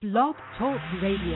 Blog Talk Radio.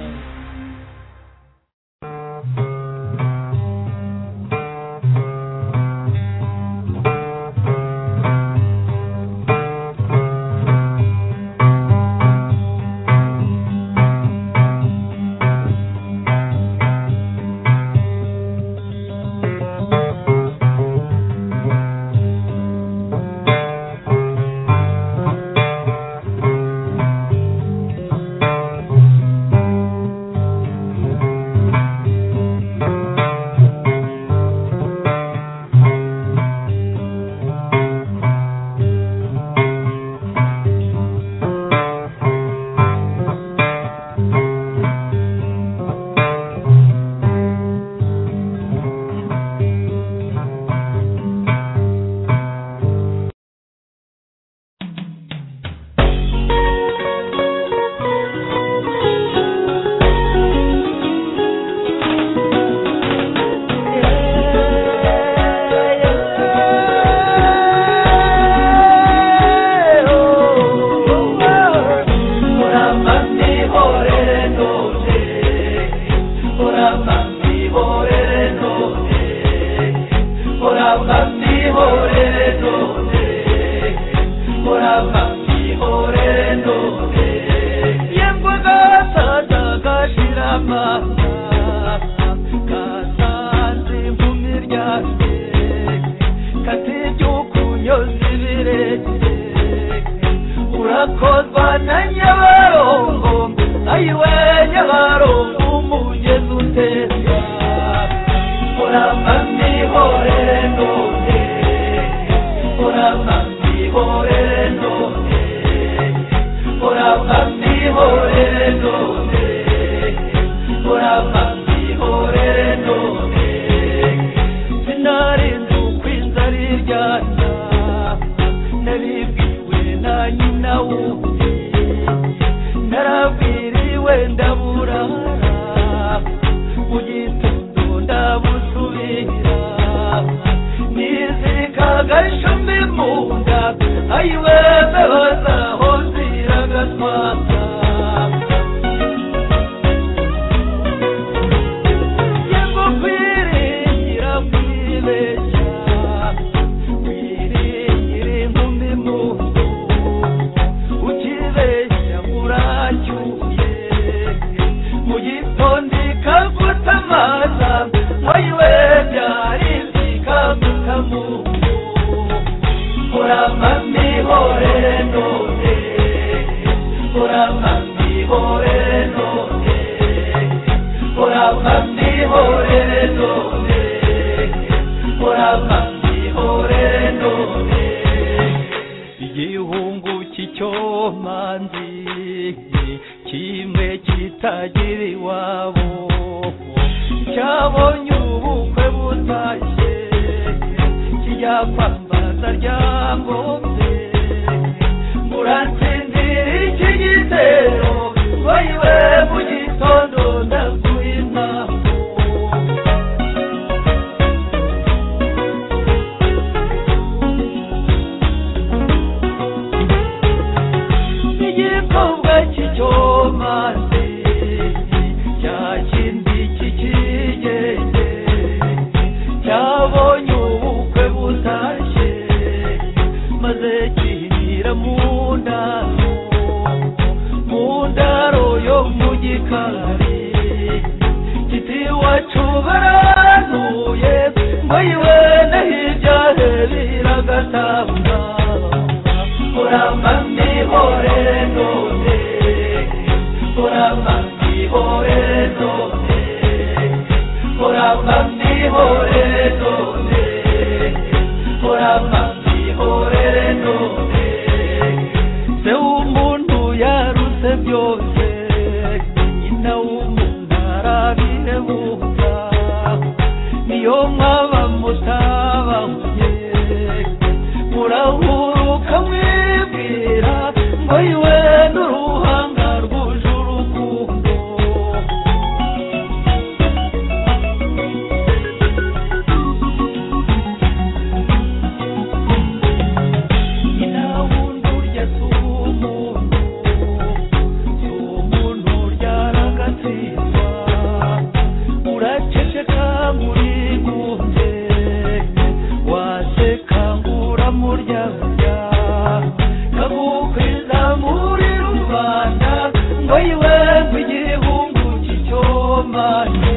oyiwe igihungu cy'icyomane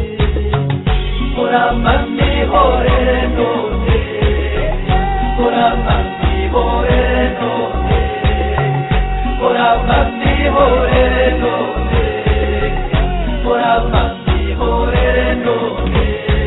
uramami hore none uramami hore none uramami hore none uramami hore none.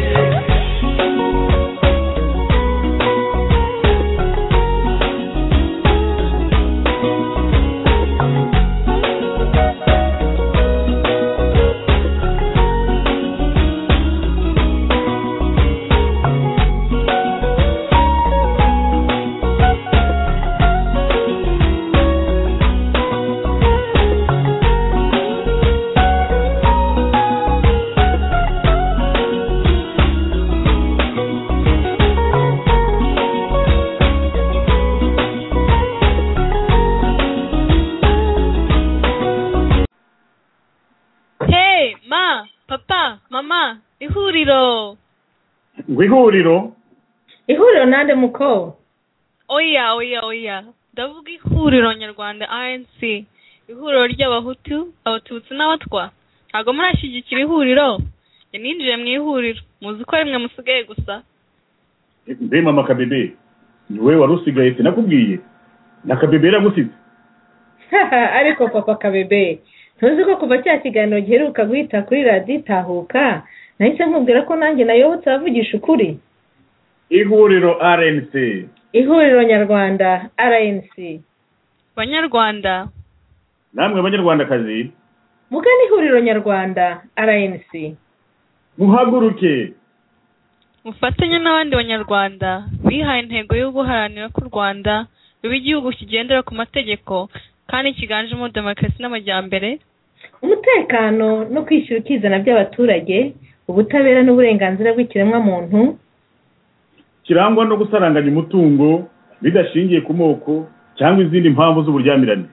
ihuriro nande muko oya ndavuga ihuriro nyarwanda ANC, ihuriro ry'abahutu, abatutsi n'abatwa. Ntabwo murashyigikira ihuriro? Ninjiye mu ihuriro, muzi ko rimwe musigaye gusa. Mbe mama Kabebe, niwe wari usigaye sinakubwiye? Na Kabebe yaragusize. Ariko papa Kabebe, ntuzi ko kuva cya kiganiro giheruka guhita kuri radio Itahuka nahise nkubwira ko nanjye nayobotse avugisha ukuri. Ihuriro RNC, ihuriro nyarwanda RNC. Banyarwanda, namwe banyarwandakazi, mugani ihuriro nyarwanda RNC. muhaguruke mufatanye n'abandi banyarwanda bihaye intego yo guharanira ko u Rwanda ruba igihugu kigendera ku mategeko kandi kiganjemo demokarasi n'amajyambere, umutekano no kwishyura ukizana by'abaturage, ubutabera n'uburenganzira bw'ikiremwamuntu, kirangwa no gusaranganya umutungo bidashingiye ku moko cyangwa izindi mpamvu z'uburyamirane.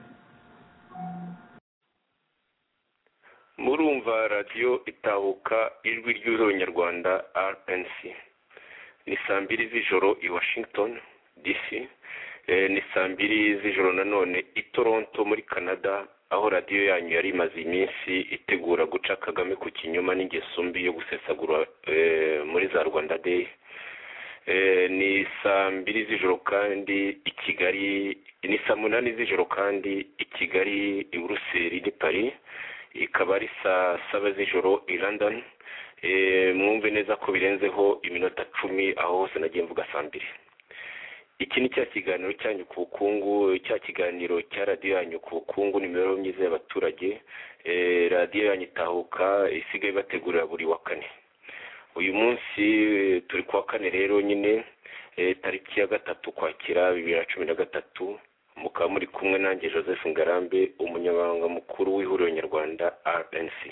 Murumva radio Itahuka, ijwi ry'ihuriro nyarwanda RNC. Ni saa 2 z'ijoro i Washington DC, ni saa 2 z'ijoro nanone i Toronto muri Canada, aho radio yanyu yari imaze iminsi itegura guca Kagame ku kinyoma n'ingeso mbi yo gusesagura muri za Rwanda Day. Ni saa 2 z'ijoro kandi i Kigali, ni saa 8 z'ijoro kandi i Kigali, i Buruseli ni Paris, ikaba ari saa 7 z'ijoro i London. Mwumve neza ko birenzeho iminota 10 aho hose nagiye mvuga saa 2. Iki ni cya kiganiro cyanyu ku bukungu, cya kiganiro cya radio yanyu ku bukungu n'imibereho myiza y'abaturage. Radio yanyu Itahuka isigaye bategurira buri wa kane. Uyu munsi turi kwa kane rero nyine, tariki ya 3 Ukwakira 2013, mukaba muri kumwe nanjye Joseph Ngarambe, umunyamabanga mukuru w'ihuriro nyarwanda RNC.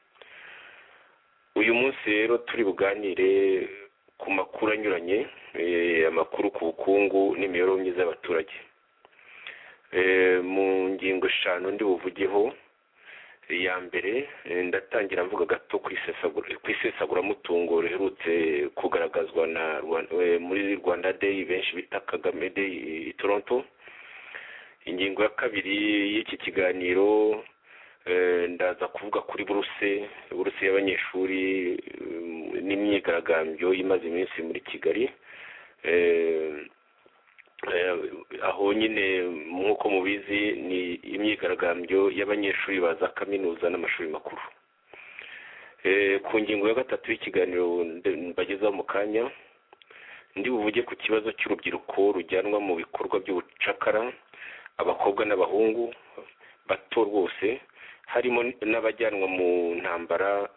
Uyu munsi rero turi buganire ku makuru anyuranye, amakuru ku bukungu n'imibereho myiza y'abaturage. Mu ngingo 5 ndi buvugeho. Ya mbere ndatangira mvuga gato kwisesagura mutungo riherutse kugaragazwa na muri Rwanda Day, benshi bita Kagame Day i Toronto. Ingingo ya kabiri y'iki kiganiro ndaza kuvuga kuri buruse y'abanyeshuri n'imyigaragambyo imaze iminsi muri Kigali. Aho nyine nk'uko mubizi ni imyigaragambyo y'abanyeshuri baza kaminuza n'amashuri makuru. Ku ngingo ya gatatu y'ikiganiro mbagezaho mu kanya, ndi buvuge ku kibazo cy'urubyiruko rujyanwa mu bikorwa by'ubucakara, abakobwa n'abahungu bato rwose, harimo n'abajyanwa mu ntambara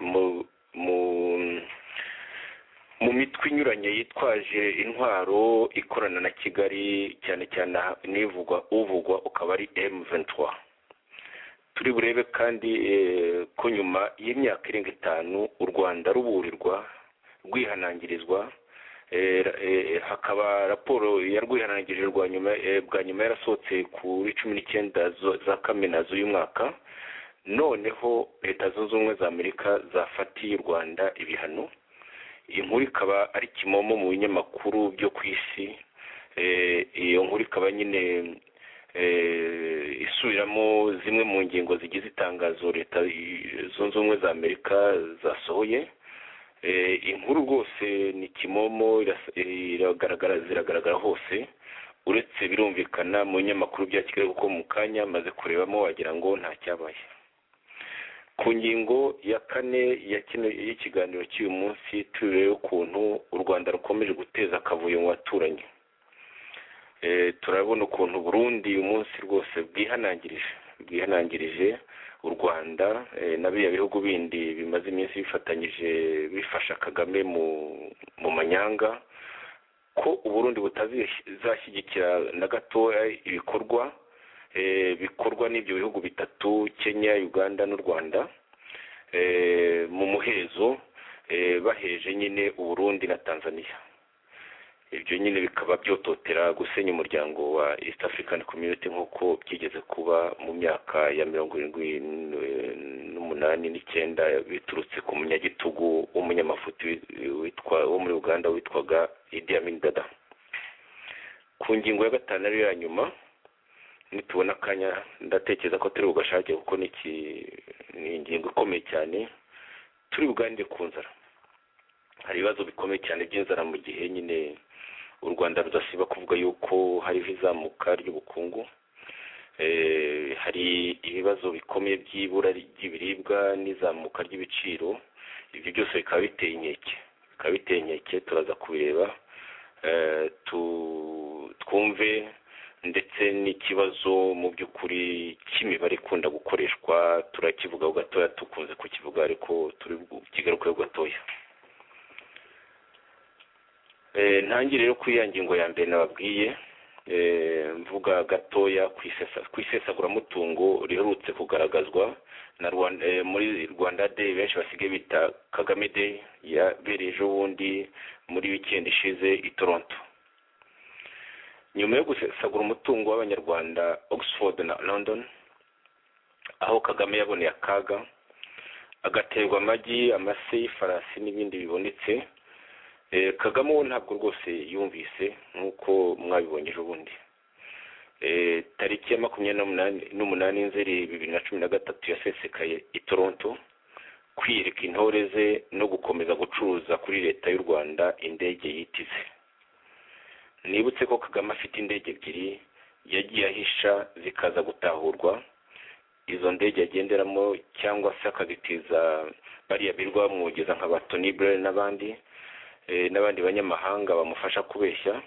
mu mitwe inyuranye yitwaje intwaro ikorana na Kigali, cyane cyane uvugwa ukaba ari M23. Turi burebe kandi ko nyuma y'imyaka irenga 5 u Rwanda ruburirwa rwihanangirizwa, hakaba raporo ya rwihanangirirwa bwa nyuma yarasohotse kuri 19 za Kamena z'uyu mwaka. Noneho Leta Zunze Ubumwe za Amerika zafatiye u Rwanda ibihano. Inkuru ikaba ari kimomo mu binyamakuru byo ku isi. Iyo nkuru ikaba nyine isubiramo zimwe mu ngingo zigize itangazo leta zunze ubumwe za Amerika zasohoye. Inkuru rwose ni kimomo, ziragaragara hose, uretse birumvikana mu nyamakuru bya Kigali kuko mu kanya maze kurebamo wagira ngo nta cyabaye. Ku ngingo ya 4 y'ikiganiro cy'uyu munsi turebe ukuntu u Rwanda rukomeje guteza akavuyo mu baturanyi. Turabona ukuntu Burundi uyu munsi rwose bwihanangirije u Rwanda n'abiya bihugu bindi bimaze iminsi bifatanyije bifasha Kagame mu manyanga ko Uburundi butazashyigikira na gatoya ibikorwa bikorwa n'ibyo bihugu bitatu, Kenya, Uganda n'u Rwanda, mu muhezo baheje nyine Uburundi na Tanzania. Ibyo nyine bikaba byototera gusenya umuryango wa East African Community nk'uko byigeze kuba mu myaka ya 1989 biturutse ku munyagitugu w'umunyamafuti wo muri Uganda witwaga Idi Amin Dada. Ku ngingo ya 5 ariyo ya nyuma nitubona akanya ndatekereza ko turi bugashake kuko ni ingingo ikomeye cyane. Turi buganire ku nzara. Hari ibibazo bikomeye cyane by'inzara mu gihe nyine u Rwanda rudasiba kuvuga yuko hari izamuka ry'ubukungu. Hari ibibazo bikomeye by'ibura ry'ibiribwa n'izamuka ry'ibiciro. Ibyo byose bikaba biteye inkeke, turaza kubireba twumve ndetse n'ikibazo mu by'ukuri cy'imibare ikunda gukoreshwa turakivuga gatoya, tukunze kukivuga ariko turi kigaruka gatoya. Ntangire rero ku ngingo ya mbere nababwiye, mvuga gatoya ku isesaguramutungo riherutse kugaragazwa na muri Rwanda Day benshi basigaye bita Kagame Day, yabereye ejo bundi muri weekend ishize i Toronto. Nyuma yo gusesagura umutungo w'Abanyarwanda Oxford na London, aho Kagame yaboneye akaga agaterwa amagi, amase, ifarasi n'ibindi bibonetse, Kagame we ntabwo rwose yumvise nk'uko mwabibonye ejo bundi. Tariki ya 28 Nzeri 2013 yasesekaye i Toronto kwiyereka intore ze no gukomeza gucuruza kuri leta y'u Rwanda indege yitize. Nibutse ko Kagame afite indege ebyiri yagiye ahisha zikaza gutahurwa. Izo ndege yagenderamo cyangwa se akazitiza bariya birwa bamwogeza nka Tony Blair n'abandi banyamahanga bamufasha kubeshya.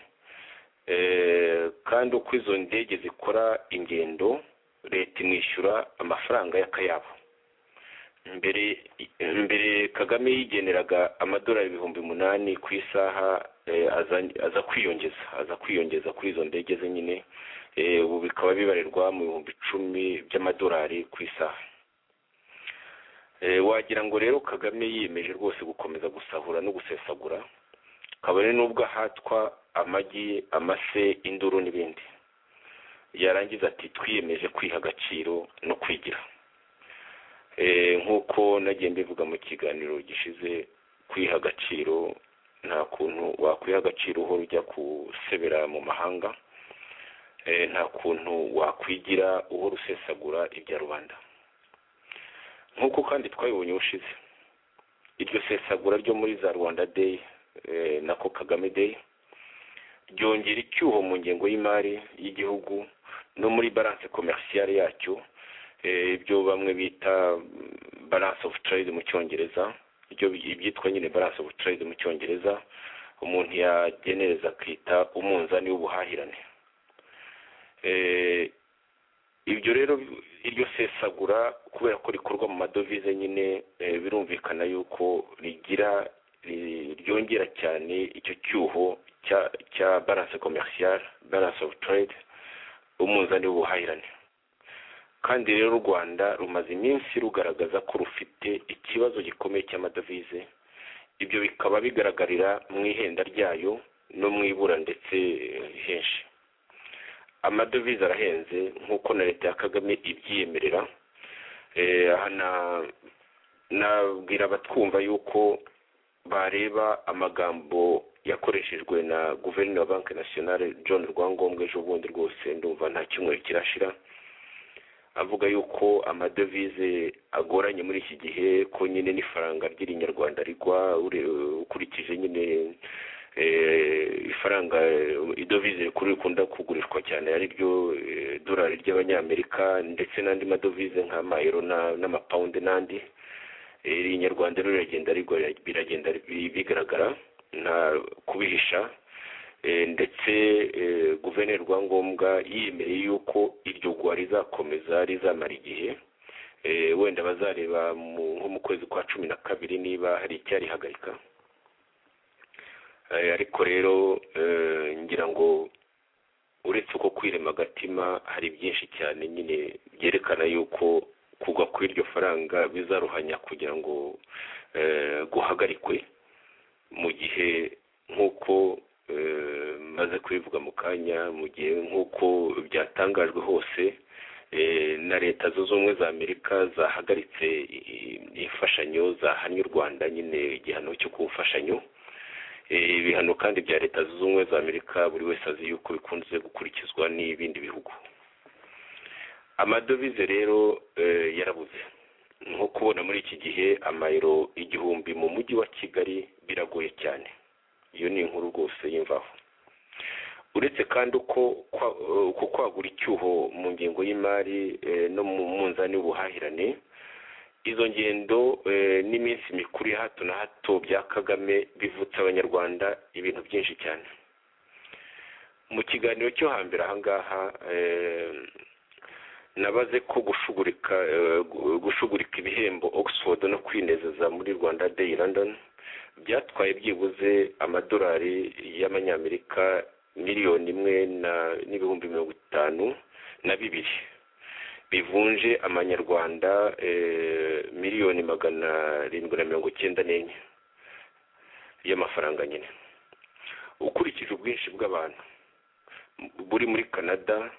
Kandi uko izo ndege zikora ingendo leta imwishyura amafaranga y'akayabo. Mbere Kagame yigeneraga amadolari 8,000 ku isaha, aza kwiyongeza kuri izo ndege ze nyine, ubu bikaba bibarirwa mu 10,000 by'amadolari ku isaha. Wagira ngo rero Kagame yiyemeje rwose gukomeza gusahura no gusesagura, kabone nubwo ahatwa amagi, amase, induru n'ibindi. Yarangiza ati twiyemeje kwiha agaciro no kwigira. Nk'uko nagiye mbivuga mu kiganiro gishize, kwiha agaciro nta kuntu wakwiha agaciro uhora ujya kusebera mu mahanga, nta kuntu wakwigira uhora usesagura ibya rubanda. Nk'uko kandi twabibonye ushize, iryo sesagura ryo muri za Rwanda Day nako Kagame Day ryongera icyuho mu ngengo y'imari y'igihugu no muri balance commerciale yacyo, ibyo bamwe bita balance of trade mu Cyongereza, ibyo byitwa nyine balance of trade mu Cyongereza, umuntu yagenereza akita umunzani w'ubuhahirane. Ibyo rero iryo sesagura kubera ko rikorwa mu madovize nyine, birumvikana yuko ryongera cyane icyo cyuho cya balance commerciale, balance of trade, umunzani w'ubuhahirane. Kandi rero u Rwanda rumaze iminsi rugaragaza ko rufite ikibazo gikomeye cy'amadovize. Ibyo bikaba bigaragarira mu ihenda ryayo no mu ibura ndetse henshi. Amadovize arahenze nk'uko na leta ya Kagame ibyiyemerera. Nabwira abatwumva yuko bareba amagambo yakoreshejwe na guverineri wa banki nationale John Rwangombwa ejo bundi rwose ndumva nta cyumweru kirashira, avuga yuko amadevize agoranye muri iki gihe, ko nyine n'ifaranga ry'irinyarwanda rigwa ukurikije nyine ifaranga idovize rikuru rikunda kugurishwa cyane ari ryo dolari ry'abanyamerika ndetse n'andi madovize nk'amayero n'amapawundi n'andi. Irinyarwanda rero riragenda rigwa, biragenda bigaragara nta kubihisha, ndetse guverineri Rwangombwa yiyemereye yuko iryo gwa rizakomeza rizamara igihe, wenda bazareba nko mu kwezi kwa 12 niba hari icyarihagarika. Ariko rero ngira ngo uretse uko kwirema agatima hari byinshi cyane nyine byerekana yuko kugwa kw'iryo faranga bizaruhanya kugira ngo guhagarikwe, mu gihe nk'uko maze kubivuga mu kanya, mu gihe nk'uko byatangajwe hose na leta zunze ubumwe za Amerika zahagaritse imfashanyo zahannye u Rwanda, nyine igihano cyo kumfashanyo. Ibihano kandi bya leta zunze ubumwe za Amerika buri wese azi yuko bikunze gukurikizwa n'ibindi bihugu. Amadovize rero yarabuze, nko kubona muri iki gihe amayero 1000 mu mujyi wa Kigali biragoye cyane. Iyo ni inkuru rwose y'imvaho. Uretse kandi uko kwagura icyuho mu ngingo y'imari no mu munzani w'ubuhahirane, izo ngendo n'iminsi mikuru ya hato na hato bya Kagame bivutsa abanyarwanda ibintu byinshi cyane. Mu kiganiro cyo hambere ahangaha nabaze ko gushugurika ibihembo Oxford no kwinezeza muri Rwanda Day London byatwaye byibuze amadolari y'amanyamerika 1,052,000 bivunje amanyarwanda 794 y'amafaranga nyine. Ukurikije ubwinshi bw'abantu buri muri Canada,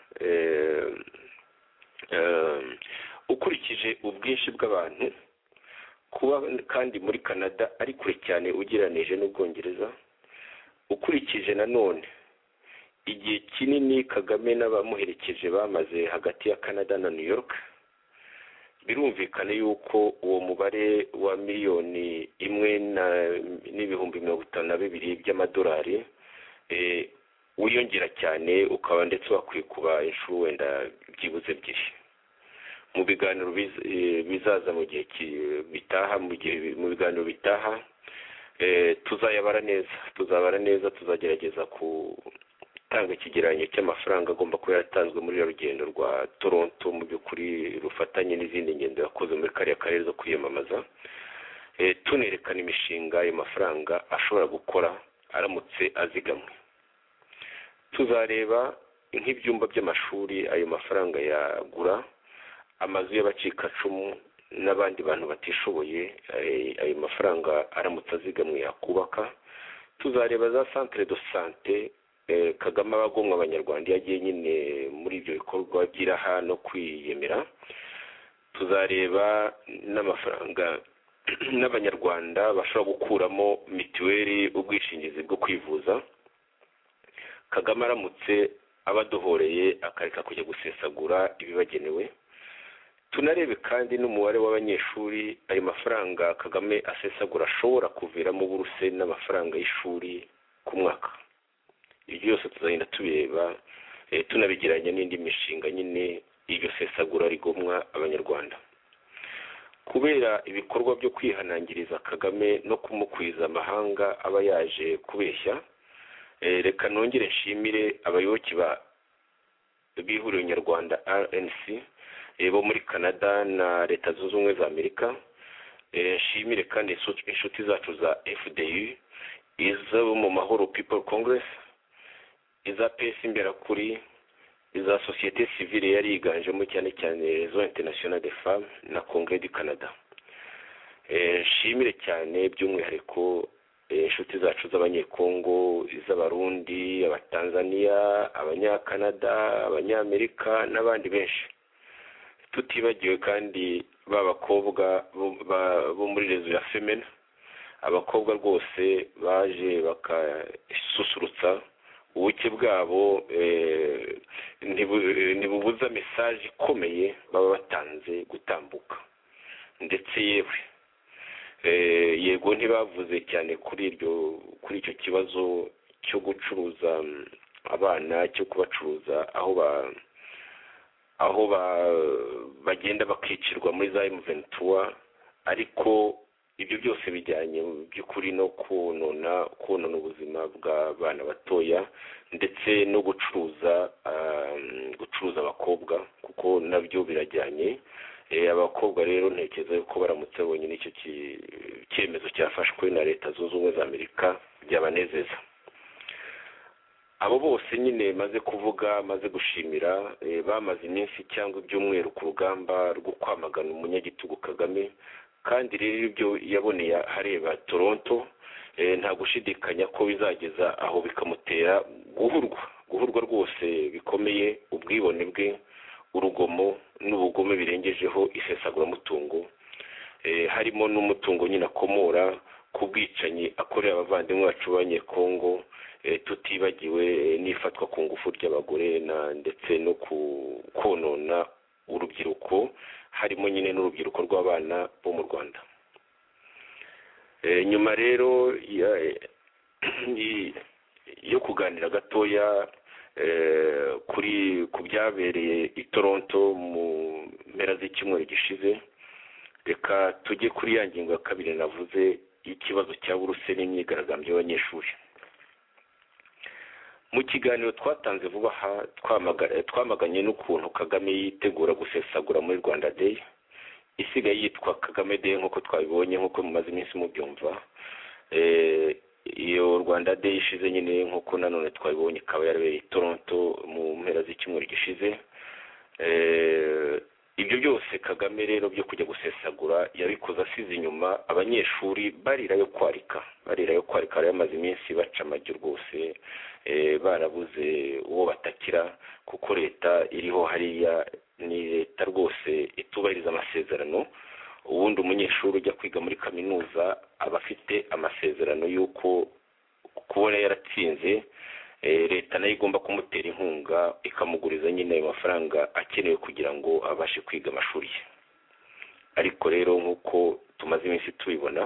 ukurikije ubwinshi bw'abantu kuba kandi muri Canada ari kure cyane ugereranije n'Ubwongereza, ukurikije nanone igihe kinini Kagame n'abamuherekeje bamaze hagati ya Canada na New York, birumvikana yuko uwo mubare wa 1,052,000 by'amadolari wiyongera cyane, ukaba ndetse wakwikuba inshuro wenda byibuze byinshi. Mu biganiro bizaza mu gihe bitaha, mu biganiro bitaha tuzabara neza, tuzagerageza gutanga ikigereranyo cy'amafaranga agomba kuba yaratanzwe muri rugendo rwa Toronto, mu by'ukuri rufatanye n'izindi ngendo yakoze muri kariya karere zo kwiyamamaza, tunerekana imishinga ayo mafaranga ashobora gukora aramutse azigamwe. Tuzareba nk'ibyumba by'amashuri ayo mafaranga yagura, amazu y'abacikacumu n'abandi bantu batishoboye ayo mafaranga aramutse azigamwe yakubaka. Tuzareba za centre de santé Kagame abagomwa abanyarwanda yagiye nyine muri ibyo bikorwa by'iraha no kwiyemera. Tuzareba n'amafaranga n'abanyarwanda bashobora gukuramo mituweli, ubwishingizi bwo kwivuza, Kagame aramutse abadohoreye akareka kujya gusesagura ibibagenewe. Tunarebe kandi n'umubare w'abanyeshuri ayo mafaranga Kagame asesagura ashobora kuviramo buruse n'amafaranga y'ishuri ku mwaka. Ibyo byose tuzagenda tubireba, tunabigiranye n'indi mishinga nyine iryo sesagura rigomwa abanyarwanda. Kubera ibikorwa byo kwihanangiriza Kagame no kumukwiza amahanga aba yaje kubeshya, reka nongere nshimire abayoboke b'ihuriro nyarwanda RNC bo muri Canada na leta zunze ubumwe za Amerika. Nshimire kandi inshuti zacu za FDU, izo mu Mahoro People Congress, iza PS Imberakuri, iza société civile yari yiganjemo cyane cyane Réseau International des Femmes na Congrès du Canada. Nshimire cyane by'umwihariko inshuti zacu z'abanyekongo, iz'abarundi, abatanzania, abanyakanada, abanyamerika n'abandi benshi, tutibagiwe kandi b'abakobwa bo muri Réseau ya Femena, abakobwa rwose baje bakasusurutsa ubuke bwabo, ntibubuza mesaje ikomeye baba batanze gutambuka. Ndetse yewe yego ntibavuze cyane kuri icyo kibazo cyo gucuruza abana, cyo kubacuruza aho bagenda bakicirwa muri za M23, ariko ibyo byose bijyanye by'ukuri no konona ubuzima bw'abana batoya, ndetse no gucuruza abakobwa, kuko nabyo birajyanye. Abakobwa rero ntekereza yuko baramutse babonye n'icyo cyemezo cyafashwe na Leta Zunze Ubumwe za Amerika byabanezeza. Abo bose nyine maze kuvuga, maze gushimira, bamaze iminsi cyangwa ibyumweru ku rugamba rwo kwamagana umunyagitugu Kagame, kandi rero ibyo yaboneye hareba Toronto, nta gushidikanya ko bizageza aho bikamutera guhurwa rwose bikomeye, ubwibone bwe, urugomo n'ubugome birengejeho isesaguramutungo, harimo n'umutungo nyine akomora ku bwicanyi akorera abavandimwe bacu b'Abanyekongo, tutibagiwe n'ifatwa ku ngufu ry'abagore ndetse no konona urubyiruko, harimo nyine n'urubyiruko rw'abana bo mu Rwanda. Nyuma rero yo kuganira gatoya ku byabereye i Toronto mu mpera z'icyumweru gishize, reka tujye kuri ya ngingo ya kabiri navuze y'ikibazo cya buruse n'imyigaragambyo y'abanyeshuri. Mu kiganiro twatanze vuba aha twamaganye n'ukuntu Kagame yitegura gusesagura muri Rwanda Day, isigaye yitwa Kagame Day nk'uko twabibonye, nk'uko mumaze iminsi mubyumva. Iyo Rwanda Day ishize nyine nk'uko nanone twabibonye ikaba yarabereye i Toronto mu mpera z'icyumweru gishize. Ibyo byose Kagame rero byo kujya gusesagura yabikoze asize inyuma abanyeshuri barira yo kwarika yamaze iminsi baca amajyo rwose, barabuze uwo batakira, kuko leta iriho hariya ni leta rwose itubahiriza amasezerano. Ubundi umunyeshuri ujya kwiga muri kaminuza aba afite amasezerano y'uko kubona yaratsinze, leta nayo igomba kumutera inkunga ikamuguriza nyine ayo mafaranga akenewe kugira ngo abashe kwiga amashuri ye. Ariko rero nk'uko tumaze iminsi tubibona,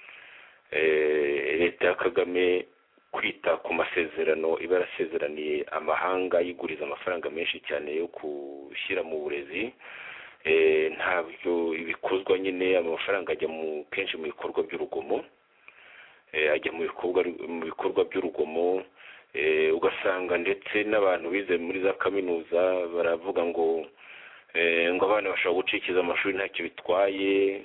leta ya Kagame kwita ku masezerano iba yarasezeraniye amahanga, yiguriza amafaranga menshi cyane yo gushyira mu burezi, ntabyo ibikozwa nyine. Amafaranga ajya kenshi mu bikorwa by'urugomo, ugasanga ndetse n'abantu bize muri za kaminuza baravuga ngo abana bashobora gucikiza amashuri ntacyo bitwaye.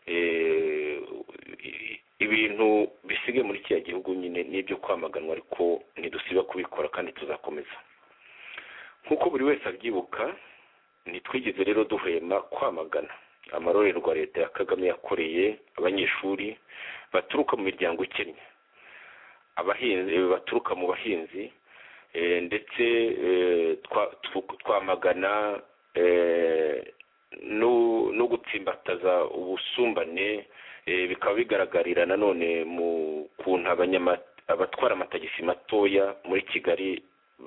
Ibintu bisige muri kiriya gihugu nyine n'ibyo kwamaganwa, ariko ntidusiba kubikora kandi tuzakomeza. Nk'uko buri wese abyibuka, ntitwigeze rero duhema kwamagana amarorerwa leta ya Kagame yakoreye abanyeshuri baturuka mu miryango ikennye, abahinzi baturuka mu bahinzi, ndetse twamagana no gutsimbataza ubusumbane. Bikaba bigaragarira nanone mu kuntu abatwara amatagisi matoya muri Kigali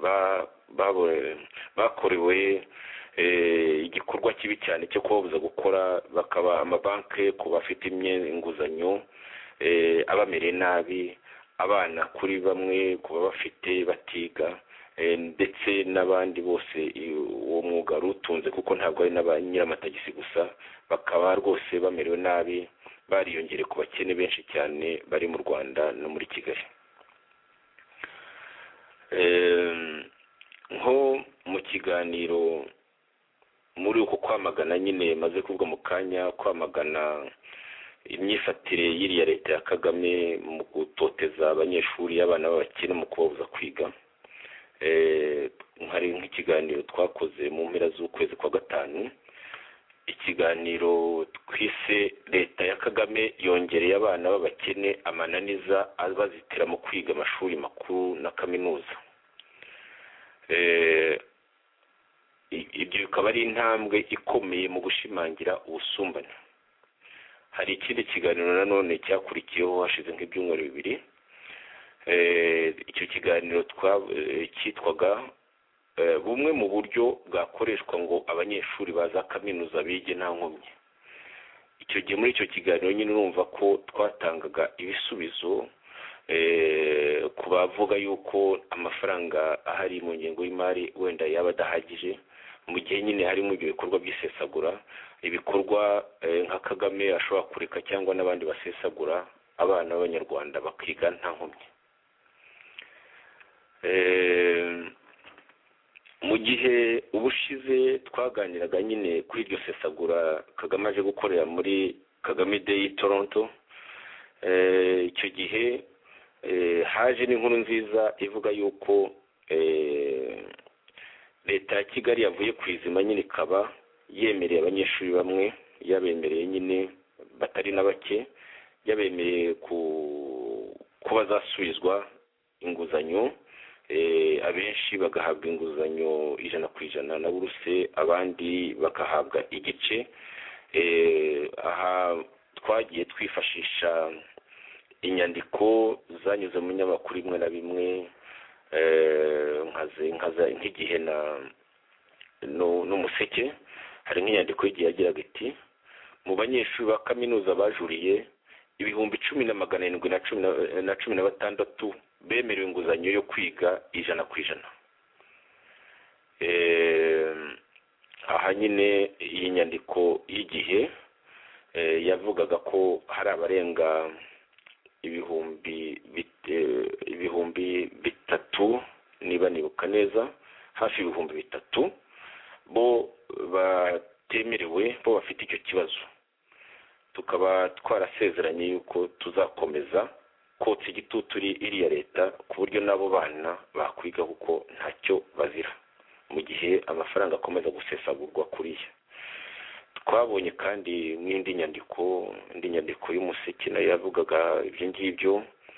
bakorewe igikorwa kibi cyane cyo kubabuza gukora, bakaba amabanki ku bafite inguzanyo abamereye nabi, abana kuri bamwe kuba bafite batiga, ndetse n'abandi bose uwo mwuga rutunze, kuko ntabwo ari n'abanyiramatagisi gusa, bakaba rwose bamerewe nabi, bariyongere ku bakene benshi cyane bari mu Rwanda no muri Kigali. Nko mu kiganiro muri uko kwamagana nyine maze kuvuga mu kanya, kwamagana imyifatire y'iriya leta ya Kagame mu gutoteza abanyeshuri, abana b'abakene, mu kubabuza kwiga, hari nk'ikiganiro twakoze mu mpera z'ukwezi kwa gatanu, ikiganiro twise leta ya Kagame yongereye abana b'abakene amananiza abazitira mu kwiga amashuri makuru na kaminuza. Ibyo bikaba ari intambwe ikomeye mu gushimangira ubusumbane. hari ikindi kiganiro nanone cyakurikiyeho hashize nk'ibyumweru bibiri. Icyo kiganiro cyitwaga bumwe mu buryo bwakoreshwa ngo abanyeshuri baza kaminuza bige nta nkomyi. Icyo gihe muri icyo kiganiro nyine urumva ko twatangaga ibisubizo ku bavuga yuko amafaranga ahari mu ngengo y'imari wenda yaba adahagije, mu gihe nyine harimo ibyo bikorwa by'isesagura, ibikorwa nka Kagame ashobora kureka cyangwa n'abandi basesagura abana b'abanyarwanda bakiga nta nkomyi. Mu gihe ubushize twaganiraga nyine kuri iryo sesagura Kagame aje gukorera muri Kagame Day i Toronto, icyo gihe haje n'inkuru nziza ivuga yuko leta ya Kigali yavuye ku izima nyine ikaba yemereye abanyeshuri bamwe, yabemereye nyine batari na bake, yabemereye ko bazasubizwa inguzanyo, abenshi bagahabwa inguzanyo 100% na buruse, abandi bagahabwa igice. Aha twagiye twifashisha inyandiko zanyuze mu nyamakuru imwe na bimwe, nk'igihe n'umuseke. Hari nk'inyandiko y'igihe yagiraga iti mu banyeshuri ba kaminuza bajuriye 10,716 bemerewe inguzanyo yo kwiga 100%. Aha nyine iyi nyandiko y'igihe yavugaga ko hari abarenga ibihumbi 3 niba nibuka neza, hafi ibihumbi 3 bo batemerewe, bo bafite icyo kibazo. Tukaba twarasezeranye yuko tuzakomeza kotsa igitutu iriya leta ku buryo n'abo bana bakwiga kuko ntacyo bazira, mu gihe amafaranga akomeza gusesagurwa kuriya. Twabonye kandi n'indi nyandiko y'umuseke nayo yavugaga ibyo ngibyo.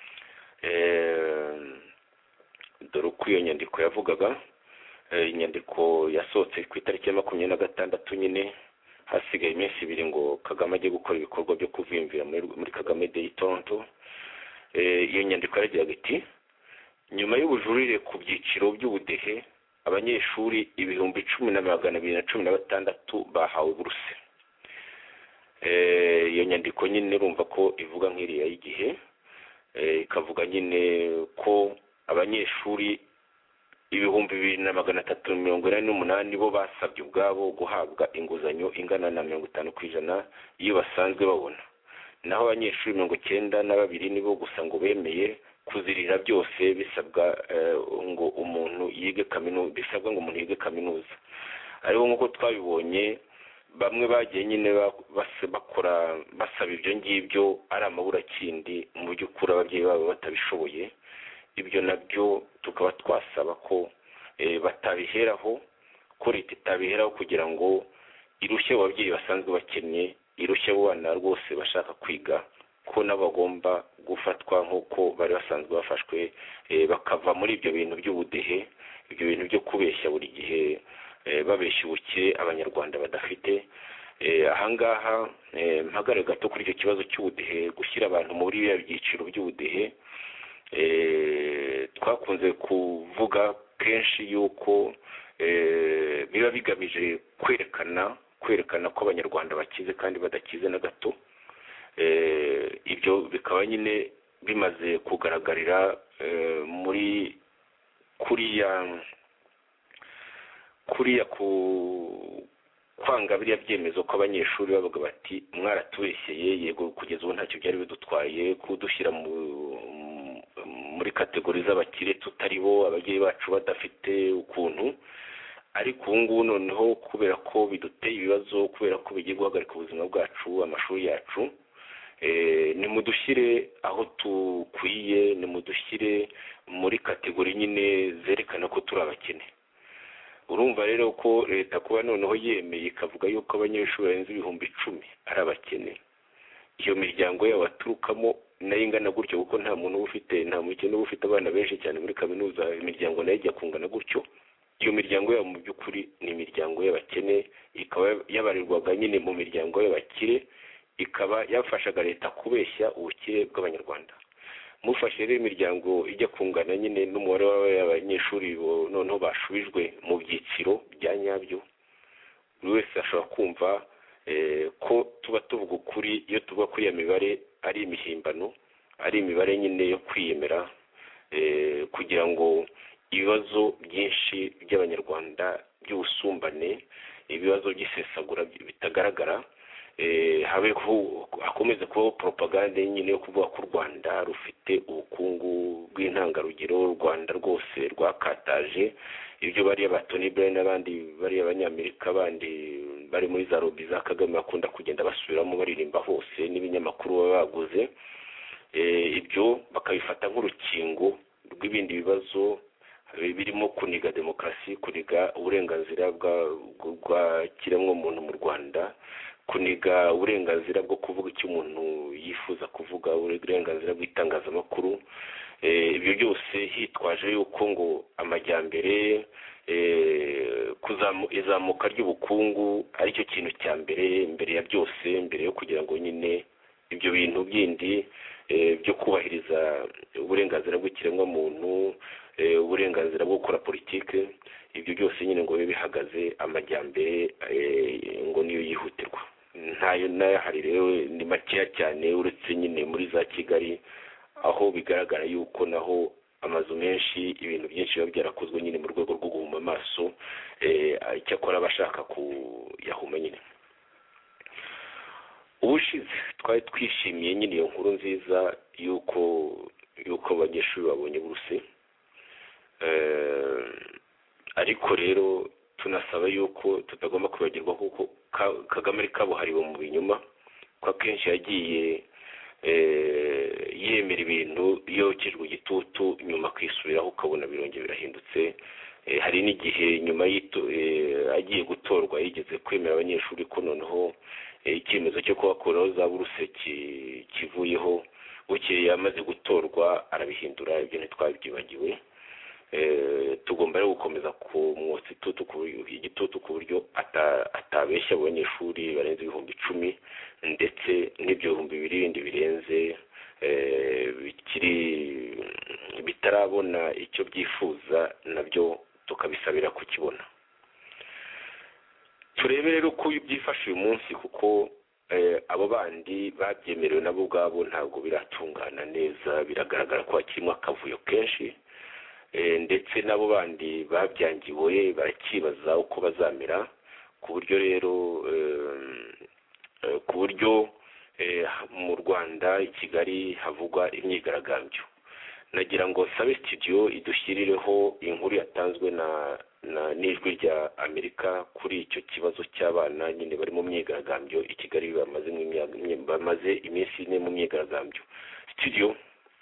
Dore uko iyo nyandiko yavugaga, inyandiko yasohotse ku itariki ya 26 nyine, hasigaye iminsi 2 ngo Kagame ajye gukora ibikorwa byo kuvimvira muri Kagame Day Toronto. Iyo nyandiko yaragira iti nyuma y'ubujurire ku byiciro by'ubudehe abanyeshuri 10,216 bahawe buruse. Iyo nyandiko nyine urumva ko ivuga nk'iriya y'igihe, ikavuga nyine ko abanyeshuri 2,348 bo basabye ubwabo guhabwa inguzanyo ingana na 50% iyo basanzwe babona, naho abanyeshuri 92 nibo gusa ngo bemeye kuzirira byose bisabwa ngo umuntu yige kaminuza. Ariho nk'uko twabibonye bamwe bagiye nyine basaba ibyo ngibyo ari amaburakindi, mu by'ukuri ababyeyi babo batabishoboye. Ibyo nabyo tukaba twasaba ko batabiheraho, ko leta itabiheraho kugira ngo irushye ababyeyi basanzwe bakennye, irushye abo bana rwose bashaka kwiga, ko nabo bagomba gufatwa nk'uko bari basanzwe bafashwe, bakava muri ibyo bintu by'ubudehe, ibyo bintu byo kubeshya buri gihe, babeshya ubukire abanyarwanda badafite. Ahangaha mpagare gato kuri icyo kibazo cy'ubudehe, gushyira abantu muri biriya byiciro by'ubudehe. Twakunze kuvuga kenshi yuko biba bigamije kwerekana ko abanyarwanda bakize kandi badakize na gato. Ibyo bikaba nyine bimaze kugaragarira muri kuriya kwanga biriya byemezo ko abanyeshuri babaga bati mwaratubeshyeye, yego kugeza ubu ntacyo byari bidutwaye kudushyira muri kategori z'abakire tutari bo, ababyeyi bacu badafite ukuntu. Ariko ubu ngubu noneho kubera ko biduteye ibibazo, kubera ko bigiye guhagarika ubuzima bwacu, amashuri yacu, nimudushyire aho tukwiye, nimudushyire muri kategori nyine zerekana ko turi abakene. Urumva rero ko leta kuba noneho yemeye ikavuga yuko abanyeshuri barenze 10,000 ari abakene, iyo miryango yabo baturukamo nayo ingana gutyo, kuko nta mukene ufite abana benshi cyane muri kaminuza, imiryango nayo ijya kungana gutyo. Iyo miryango yabo mu by'ukuri ni imiryango y'abakene, ikaba yabarirwaga nyine mu miryango y'abakire, ikaba yafashaga leta kubeshya ubukire bw'abanyarwanda. Mufashe rero imiryango ijya kungana nyine n'umubare w'abanyeshuri noneho bashubijwe mu byiciro bya nyabyo, buri wese ashobora kumva ko tuba tuvuga ukuri iyo tuvuga kuri iyo mibare ari imihimbano, ari imibare nyine yo kwiyemera, kugira ngo ibibazo byinshi by'abanyarwanda by'ubusumbane, ibibazo by'isesagura bitagaragara, hakomeze kubaho propaganda nyine yo kuvuga ko u Rwanda rufite ubukungu bw'intangarugero, u Rwanda rwose rwakataje ibyo bariya ba Tony Blair n'abandi bariya abanyamerika bandi bari muri za lobby za Kagame bakunda kugenda basubiramo baririmba hose n'ibinyamakuru baba baguze. Ibyo bakabifata nk'urukingo rw'ibindi bibazo birimo kuniga demokarasi, kuniga uburenganzira bwa kiremwamuntu mu Rwanda, kuniga uburenganzira bwo kuvuga icyo umuntu yifuza kuvuga, uburenganzira bw'itangazamakuru. Ibyo byose hitwaje yuko ngo amajyambere, izamuka ry'ubukungu aricyo kintu cya mbere ya byose, mbere yo kugira ngo nyine ibyo bintu bindi byo kubahiriza uburenganzira bw'ikiremwamuntu, uburenganzira bwo gukora politike, ibyo byose nyine ngo bibe bihagaze, amajyambere ngo niyo yihutirwa. Ntayo hari rero ni makeya cyane, uretse nyine muri za Kigali aho bigaragara yuko naho amazu menshi ibintu byinshi biba byarakozwe nyine mu rwego rwo guhuma amaso, icyakora abashaka kuyahuma nyine. Ubushize twari twishimiye nyine iyo nkuru nziza yuko abanyeshuri babonye buruse, ariko rero tunasaba yuko tutagomba kwibagirwa kuko Kagame ari kabuhariwe mu binyuma, ko akenshi yagiye yemera ibintu yokejwe igitutu, nyuma akisubiraho ukabona birongera birahindutse. Hari n'igihe nyuma agiye gutorwa yigeze kwemera abanyeshuri ko noneho icyemezo cyo kubakuraho za buruse kivuyeho, bukeye yamaze gutorwa arabihindura. Ibyo ntitwabyibagiwe. Tugomba rero gukomeza kumwotsa igitutu ku buryo atabeshya abanyeshuri barenze 10,000 ndetse n'ibyo 2,000 bindi birenze bitarabona icyo byifuza, nabyo tukabisabira kukibona. Turebe rero ko byifashe uyu munsi, kuko abo bandi babyemerewe nabo ubwabo ntabwo biratungana neza, biragaragara ko hakirimo akavuyo kenshi, ndetse nabo bandi babyangiwe barakibaza uko bazamera, ku buryo rero mu Rwanda i Kigali havugwa imyigaragambyo. Nagira ngo sabe studio idushyirireho inkuru yatanzwe n'ijwi rya Amerika kuri icyo kibazo cy'abana nyine bari mu myigaragambyo i Kigali, bamaze iminsi ine mu myigaragambyo. Studio.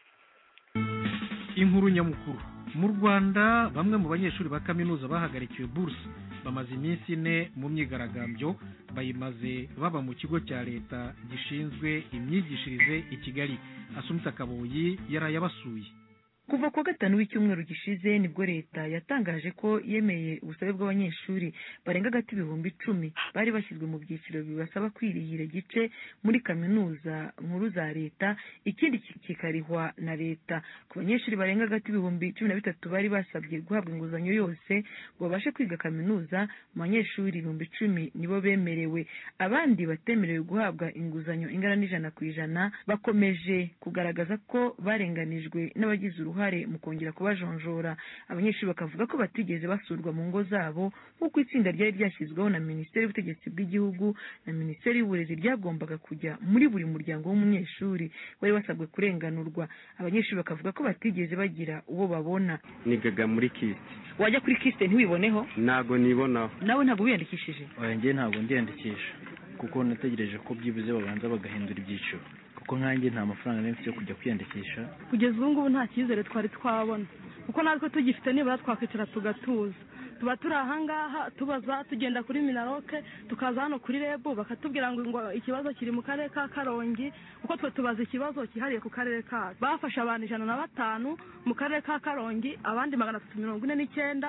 Inkuru nyamukuru. Mu Rwanda bamwe mu banyeshuri ba kaminuza bahagarikiwe buruse bamaze iminsi ine mu myigaragambyo, bayimaze baba mu kigo cya leta gishinzwe imyigishirize i Kigali. Asumta Kaboyi yarayabasuye. Kuva ku gatanu w'icyumweru gishize nibwo leta yatangaje ko yemeye ubusabe bw'abanyeshuri barenga gati 10,000 bari bashyizwe mu byiciro bibasaba kwirihira gice muri kaminuza nkuru za leta, ikindi kikarihwa na leta. Ku banyeshuri barenga gati 13,000 bari basabye guhabwa inguzanyo yose ngo babashe kwiga kaminuza, mu banyeshuri 10,000 nibo bemerewe. Abandi batemerewe guhabwa inguzanyo ingana n'100% bakomeje kugaragaza ko barenganijwe n'abagize uruhare mu kongera kubajonjora. Abanyeshuri bakavuga ko batigeze basurwa mu ngo zabo nk'uko itsinda ryari ryashyizweho na Minisiteri y'Ubutegetsi bw'Igihugu na Minisiteri y'Uburezi ryagombaga kujya muri buri muryango w'umunyeshuri wari wasabwe kurenganurwa. Abanyeshuri bakavuga ko batigeze bagira uwo babona. Nigaga muri KIST. Wajya kuri KIST ntiwiboneho? Ntago nibonaho. Nawe ntago wiyandikishije? Njye ntago ndiyandikisha kuko nategereje ko byibuze babanza bagahindura ibyiciro, kuko nkanjye nta mafaranga menshi yo kujya kwiyandikisha. Kugeza ubu ngubu nta cyizere twari twabona, kuko natwe tugifite nibura twakwicara tugatuza. Tuba turi ahangaha tubaza, tugenda kuri Minaroke tukaza hano kuri REB bakatubwira ngo ikibazo kiri mu karere ka Karongi, kuko twe tubaza ikibazo kihariye ku karere kacu. Bafashe abantu 105 mu karere ka Karongi, abandi 349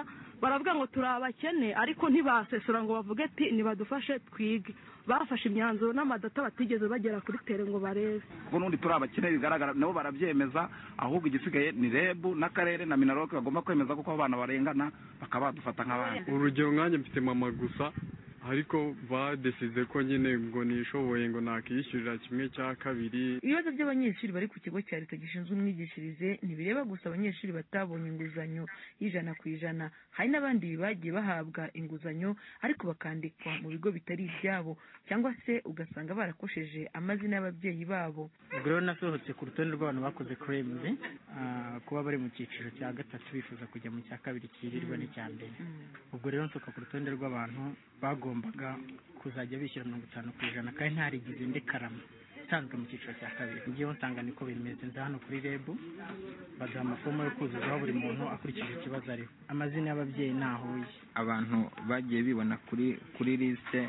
baravuga ngo turi abakene ariko ntibasesura ngo bavuge ati nibadufashe twige. Bafashe imyanzuro n'amadata batigeze bagera kuri tere ngo barebe. N'undi turi abakene bigaragara nabo barabyemeza, ahubwo igisigaye ni REB n'akarere na Minaroke bagomba kwemeza kuko abana barengana bakaba badufata nk'abandi. Urugero nkanjye mfite mama gusa ariko badesize ko nyine ngo nishoboye ngo nakishyurira kimwe cya kabiri. Ibibazo by'abanyeshuri bari ku kigo cya leta gishinzwe imyigishirize ntibireba gusa abanyeshuri batabonye inguzanyo y'100%. Hari n'abandi bagiye bahabwa inguzanyo ariko bakandikwa mu bigo bitari ibyabo cyangwa se ugasanga barakosheje amazina y'ababyeyi babo. Ubwo rero nasohotse ku rutonde rw'abantu bakoze claims kuba bari mu cyiciro cya gatatu bifuza kujya mu cya kabiri kirirwa n'icya mbere. Ubwo rero nsoka ku rutonde rw'abantu bagombaga kuzajya bishyura 50% kandi ntarigize ndekarama isanzwe mu cyiciro cya kabiri. Ngiye nsanga niko bimeze, nza hano kuri REB baduha amafomo yo kuzuzaho buri muntu akurikije ikibazo ariho, amazina y'ababyeyi ntahuye. Abantu bagiye bibona kuri liste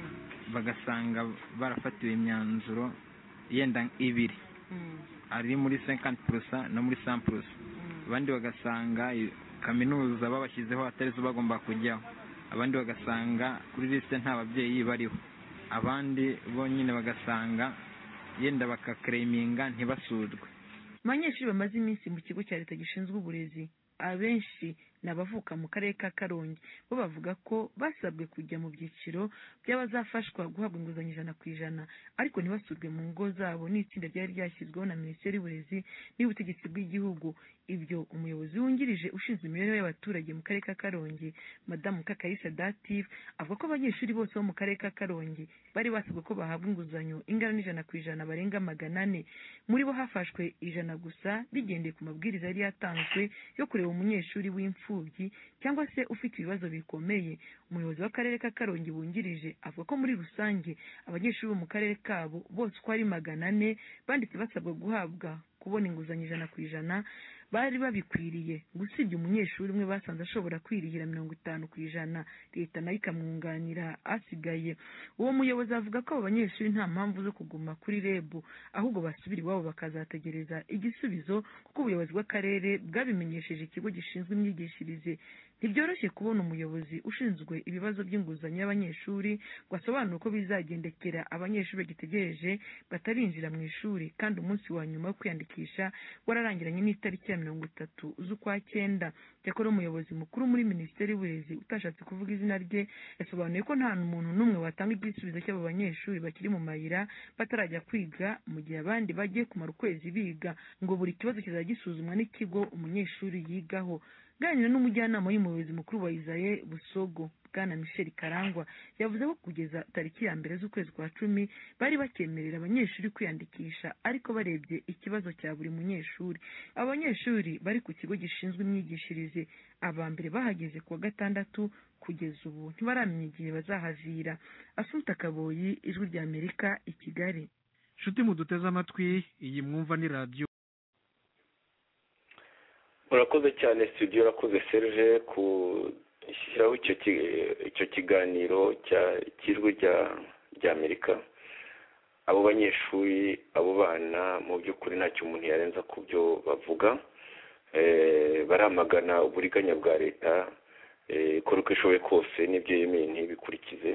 bagasanga barafatiwe imyanzuro yenda ibiri, ari muri 50% no muri 100%. Abandi bagasanga kaminuza babashyizeho atari zo bagomba kujyaho, abandi bagasanga kuri liste nta babyeyi bariho, abandi bonyine bagasanga yenda bakakreminga ntibasurwe. Abanyeshuri bamaze iminsi mu kigo cya leta gishinzwe uburezi abenshi n'abavuka mu karere ka Karongi, bo bavuga ko basabwe kujya mu byiciro by'abazafashwa guhabwa inguzanyo 100% ariko ntibasurwe mu ngo zabo n'itsinda ryari ryashyizweho na Minisiteri y'Uburezi n'Ubutegetsi bw'Igihugu. Ibyo umuyobozi wungirije ushinzwe imibereho y'abaturage mu karere ka Karongi, Madamu Kakayisa Dative, avuga ko abanyeshuri bose bo mu karere ka Karongi bari basabwe ko bahabwa inguzanyo ingana n'100% barenga 400. Muri bo hafashwe 100 gusa bigendeye ku mabwiriza yari yatanzwe yo kureba umunyeshuri w'imfubyi cyangwa se ufite ibibazo bikomeye. Umuyobozi w'akarere ka Karongi wungirije avuga ko muri rusange abanyeshuri bo mu karere kabo bose uko ari 400 banditse basabwa guhabwa kubona inguzanyo 100% bari babikwiriye. Gusibye umunyeshuri umwe basanze ashobora kwirihira 50%, leta nayo ikamwunganira asigaye. Uwo muyobozi avuga ko abo banyeshuri nta mpamvu zo kuguma kuri REB ahubwo basubira iwabo bakazategereza igisubizo kuko ubuyobozi bw'akarere bwabimenyesheje ikigo gishinzwe imyigishirize. Ntibyoroshye kubona umuyobozi ushinzwe ibibazo by'inguzanyo y'abanyeshuri ngo asobanure uko bizagendekera abanyeshuri bagitegereje batarinjira mu ishuri kandi umunsi wa nyuma wo kwiyandikisha wararangiranye n'itariki ya 30 z'ukwa 9. Cyakora umuyobozi mukuru muri Minisiteri y'Uburezi utashatse kuvuga izina rye yasobanuye ko nta muntu n'umwe watanga igisubizo cy'abo banyeshuri bakiri mu mayira batarajya kwiga mu gihe abandi bagiye kumara ukwezi biga, ngo buri kibazo kizagisuzumwa n'ikigo umunyeshuri yigaho. Ganira n'umujyanama w'umuyobozi mukuru wa Isaye Busogo, Bwana Michel Karangwa, yavuze ko kugeza tariki ya 1 z'ukwezi kwa 10 bari bakemerera abanyeshuri kwiyandikisha ariko barebye ikibazo cya buri munyeshuri. Abanyeshuri bari ku kigo gishinzwe imyigishirize abambere bahageze kuwa 6 kugeza ubu ntibaramenya igihe bazahavira. Asumta Kaboyi, Ijwi rya Amerika, i Kigali. Shuti muduteze amatwi, iyi mwumva ni radio. Urakoze cyane studio, urakoze Serge kushyiraho icyo kiganiro cy'Ijwi rya Amerika. Abo banyeshuri, abo bana mu by'ukuri ntacyo umuntu yarenza ku byo bavuga, baramagana uburiganya bwa leta, ikora uko ishoboye kose n'ibyo yemeye ntibikurikize,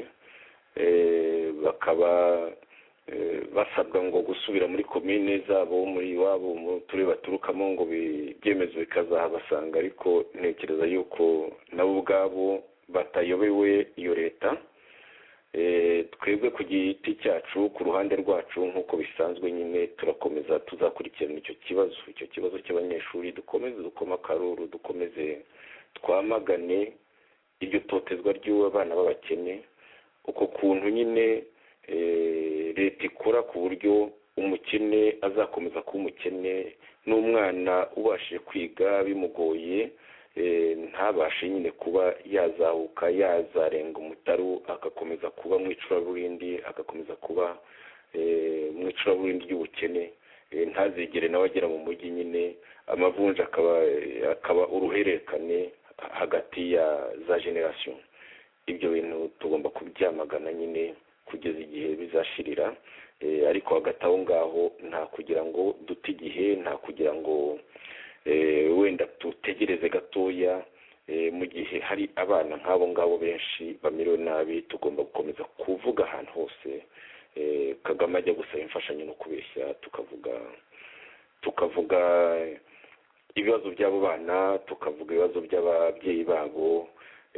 bakaba basabwa ngo gusubira muri komine zabo muri iwabo mu turere baturukamo ngo ibyemezo bikazahabasanga, ariko ntekereza yuko nabo ubwabo batayobewe iyo leta. Twebwe ku giti cyacu ku ruhande rwacu nk'uko bisanzwe nyine turakomeza tuzakurikirana icyo kibazo cy'abanyeshuri, dukomeze dukoma akaruru, dukomeze twamagane iryo totezwa ry'abana b'abakene, uko kuntu nyine leta ikora ku buryo umukene azakomeza kuba umukene, n'umwana ubashije kwiga bimugoye ntabashe nyine kuba yazahuka yazarenga umutaru, agakomeza kuba mu icuraburindi, agakomeza kuba mu icuraburindi ry'ubukene, ntazigere nawe agera mu mujyi nyine amavunja akaba uruhererekane hagati ya za generation. Ibyo bintu tugomba kubyamagana nyine kugeza igihe bizashirira, ariko hagati aho ngaho nta kugira ngo dute igihe, nta kugira ngo wenda tutegereze gatoya, mu gihe hari abana nk'abo ngabo benshi bamerewe nabi tugomba gukomeza kuvuga ahantu hose Kagame ajya gusaba imfashanyo no kubeshya tukavuga ibibazo by'abo bana, tukavuga ibibazo by'ababyeyi babo,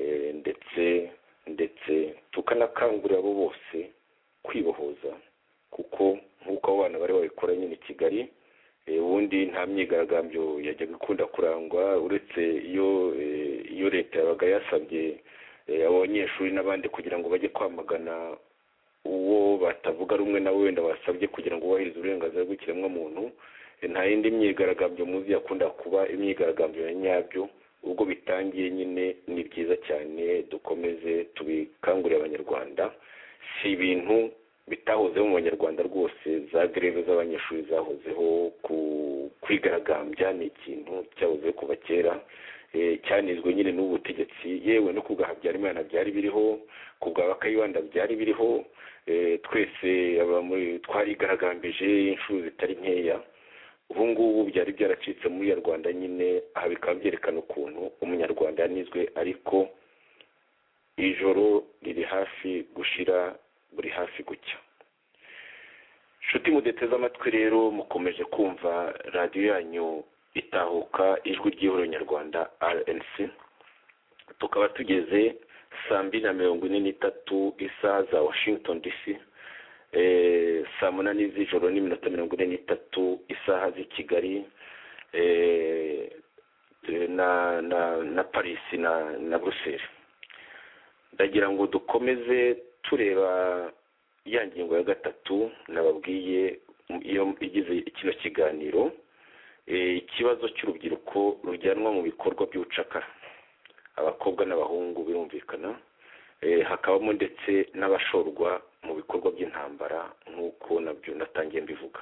ndetse tukanakangurira abo bose kwibohoza, kuko nk'uko abo bana bari babikora nyine i Kigali, ubundi nta myigaragambyo yajyaga ikunda kurangwa, uretse iyo leta yabaga yasabye abanyeshuri n'abandi kugira ngo bajye kwamagana uwo batavuga rumwe nawe wenda basabye kugira ngo wubahirize uburenganzira bw'ikiremwamuntu. Nta yindi myigaragambyo muzi yakunda kuba imyigaragambyo ya nyabyo. Ubwo bitangiye nyine ni byiza cyane, dukomeze tubikangurira abanyarwanda. Si ibintu bitahozeho mu banyarwanda rwose, za greve z'abanyeshuri zahozeho, kwigaragambya ni ikintu cyahozeho kuva kera, cyanizwe nyine n'ubutegetsi, yewe no kubwa Habyarimana byari biriho, kubwa Bakayibanda byari biriho, twese twarigaragambije inshuro zitari nkeya. Ubu ngubu byari byaracitse muri Rwanda nyine, aha bikaba byerekana ukuntu umunyarwanda yanizwe, ariko ijoro riri hafi gushira, buri hafi gucya. Nshuti mudeteze amatwi rero, mukomeje kumva radiyo yanyu Itahuka, ijwi ry'ihuriro nyarwanda RNC. Tukaba tugeze 2:43 isaha za Washington DC, 8 z'ijoro n'iminota 43 isaha z'i Kigali, na Paris na Bruxelles. Ndagira ngo dukomeze tureba ya ngingo ya gatatu nababwiye iyo igize kino kiganiro, ikibazo cy'urubyiruko rujyanwa mu bikorwa by'ubucakara, abakobwa n'abahungu birumvikana, hakabamo ndetse n'abashorwa mu bikorwa by'intambara nk'uko nabyo natangiye mbivuga.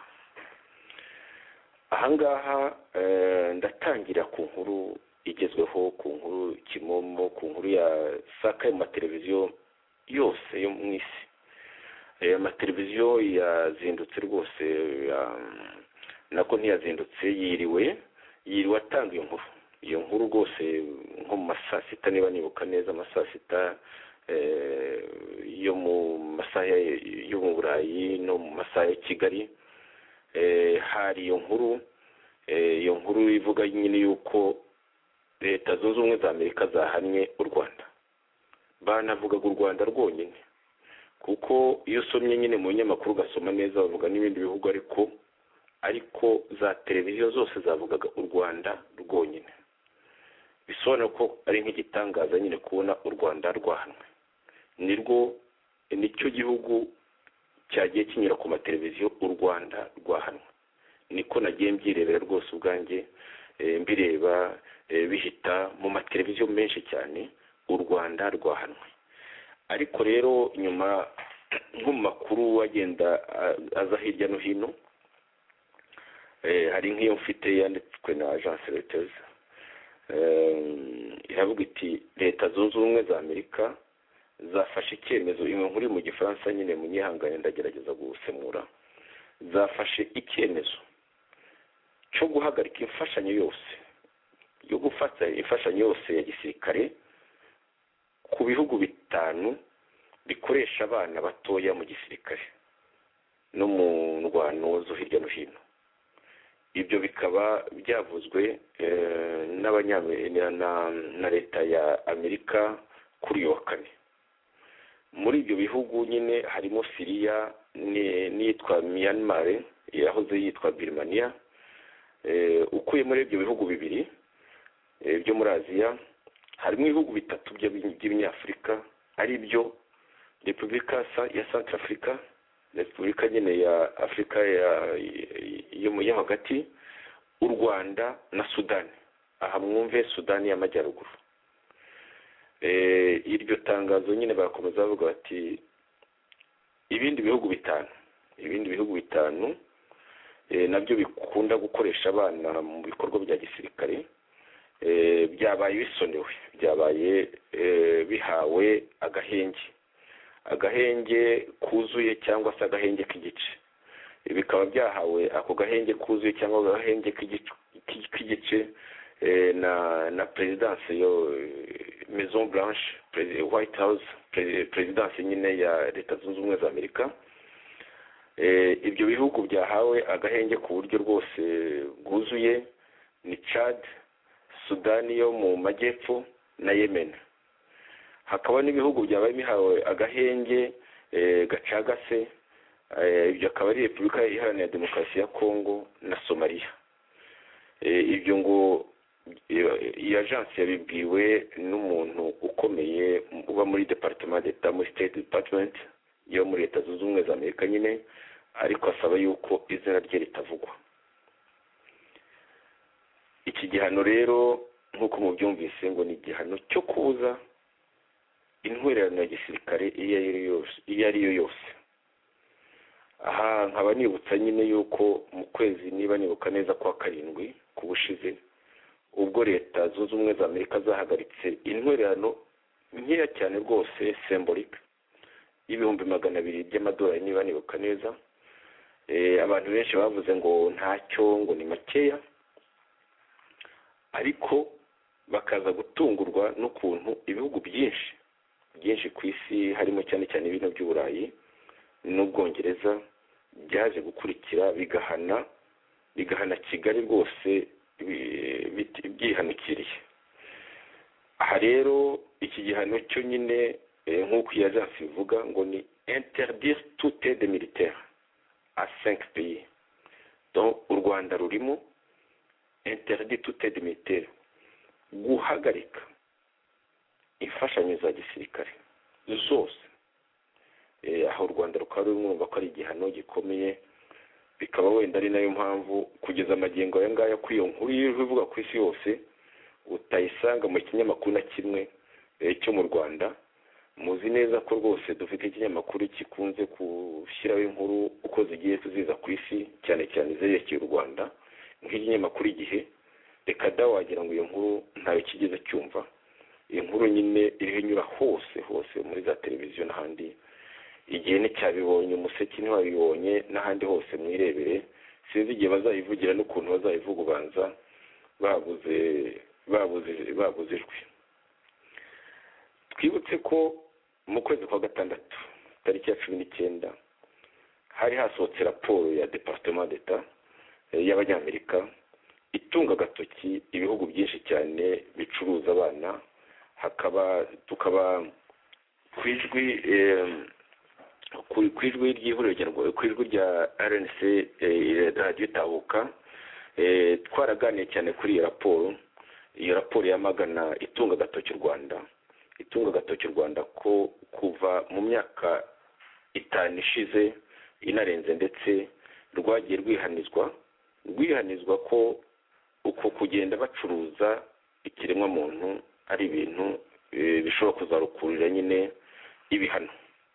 Ahangaha ndatangira ku nkuru igezweho, ku nkuru kimomo, ku nkuru ya saka mu mateleviziyo yose yo mu isi. Amateleviziyo yazindutse rwose, nako ntiyazindutse, yiriwe atanga iyo nkuru rwose nko mu masaa sita, niba nibuka neza amasaa sita yo mu masaha yo mu Burayi no mu masaha ya Kigali. Hari iyo nkuru ivuga nyine yuko Leta Zunze Ubumwe za Amerika zahannye u Rwanda. Banavugaga u Rwanda rwonyine, kuko iyo usomye nyine mu nyamakuru ugasoma neza bavuga n'ibindi bihugu, ariko za televiziyo zose zavugaga u Rwanda rwonyine. Bisobanura ko ari nk'igitangaza nyine kubona u Rwanda rwahanwe. Nicyo gihugu cyagiye kinyura ku mateleviziyo, u Rwanda rwahanwe. Niko nagiye mbyirebera rwose ubwanjye, mbireba bihita mu mateleviziyo menshi cyane, u Rwanda rwahanwe. Ariko rero nyuma nko mu makuru agenda aza hirya no hino, hari nk'iyo mfite yanditswe na Agence Reuters, iravuga iti Leta Zunze Ubumwe za Amerika zafashe icyemezo, iyo nkuru mu Gifaransa nyine munyihangane ndagerageza gusemura, zafashe icyemezo cyo guhagarika imfashanyo yose, yo gufata imfashanyo yose ya gisirikare ku bihugu 5 bikoresha abana batoya mu gisirikare no mu ndwano zo hirya no hino. Ibyo bikaba byavuzwe n'abanyamerika na Leta ya Amerika kuri yo kane. Muri ibyo bihugu nyine harimo Syria n'iyitwa Myanmar, yahoze yitwa Birmania. Ukuye muri ibyo bihugu bibiri byo muri Aziya, harimo ibihugu 3 by'Abanyafrika, ari byo Repubulika ya Centrafrica, Repubulika nyine ya Afrika yo hagati, u Rwanda na Sudani. Aha mwumve Sudani y'Amajyaruguru. Iryo tangazo nyine bakomeza bavuga bati ibindi bihugu 5 nabyo bikunda gukoresha abana mu bikorwa bya gisirikare, byabaye bisonewe, byabaye bihawe agahenge kuzuye cyangwa se agahenge k'igice. Bikaba byahawe ako gahenge kuzuye cyangwa agahenge k'igice na Presidence Maison Blanche White House perezidansi nyine ya leta zunze ubumwe za Amerika. Ibyo bihugu byahawe agahenge ku buryo rwose bwuzuye ni Chad, Sudani yo mu majyepfo na Yemen. Hakaba n'ibihugu byabaye bihawe agahenge gacagase, ibyo akaba ari Repubulika Iharanira Demokarasi ya Kongo na Somalia. Ibyo ngo iyi ajansi yabibwiwe n'umuntu ukomeye uba muri Departement d'Etat, muri State Department yo muri leta zunze ubumwe za Amerika nyine, ariko asaba yuko izina rye ritavugwa. Iki gihano rero nk'uko mubyumvise ngo ni igihano cyo kubuza intwererano ya gisirikare iyo ari yo yose. Aha nkaba nibutsa nyine yuko mu kwezi niba nibuka neza kwa karindwi kubushize, ubwo leta zunze ubumwe za Amerika zahagaritse intwererano nkeya cyane rwose symbolic y'ibihumbi 200 by'amadolari niba nibuka neza, abantu benshi bavuze ngo ntacyo, ngo ni makeya, ariko bakaza gutungurwa n'ukuntu ibihugu byinshi ku isi harimo cyane cyane ibintu by'Uburayi n'Ubwongereza byaje gukurikira bigahana Kigali rwose byihanukiriye. Aha rero iki gihano cyo nyine nk'uko iyi ajansi ivuga ngo ni interdire toute aide militaire à 5 pays. Donc u Rwanda rurimo interdire toute aide militaire, guhagarika imfashanyo za gisirikare zose. Aho u Rwanda rukaba rumwumva ko ari igihano gikomeye, bikaba wenda ari nayo mpamvu kugeza amagingo aya ngaya kuri iyo nkuru ivuga ku isi yose utayisanga mu kinyamakuru na kimwe cyo mu Rwanda. Muzi neza ko rwose dufite ikinyamakuru kikunze gushyiraho inkuru uko zigiye tuziza ku isi, cyane cyane zerekeye u Rwanda, nk'ikinyamakuru Igihe. Reka da wagira ngo iyo nkuru ntayo kigeze cyumva. Iyo nkuru nyine iriho inyura hose muri za televiziyo n'ahandi. Igihe nticyabibonye, Umuseke ntiwabibonye, n'ahandi hose mwirebere. Sinzi igihe bazayivugira n'ukuntu bazayivuga, ubanza babuze ijwi. Twibutse ko mu kwezi kwa gatandatu tariki ya 19 hari hasohotse raporo ya Departement d'Etat y'Abanyamerika itunga agatoki ibihugu byinshi cyane bicuruza abana. Tukaba kwijwi ry'ihuriro kwijwi rya RNC Radio Tahuka twaraganiye cyane kuri iyo raporo. Iyo raporo yamagana itunga agatoki u Rwanda ko kuva mu myaka 5 ishize inarenze ndetse rwagiye rwihanizwa ko uko kugenda bacuruza ikiremwa muntu ari ibintu bishobora kuzarukurira nyine ibihano.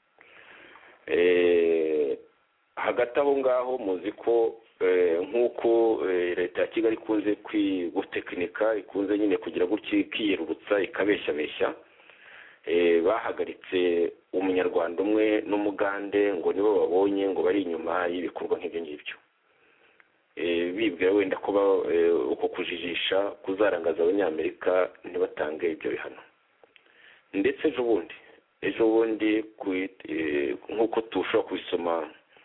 Hagati aho ngaho muzi ko nk'uko leta ya Kigali ikunze gutekinika, ikunze nyine kugira gutya ikiyerurutsa ikabeshyabeshya, bahagaritse umunyarwanda umwe n'umugande ngo nibo babonye ngo bari inyuma y'ibikorwa nk'ibyo ngibyo, bibwira wenda ko uko kujijisha kuzarangaza Abanyamerika ntibatange ibyo bihano. Ndetse ejo bundi nk'uko tushobora kubisoma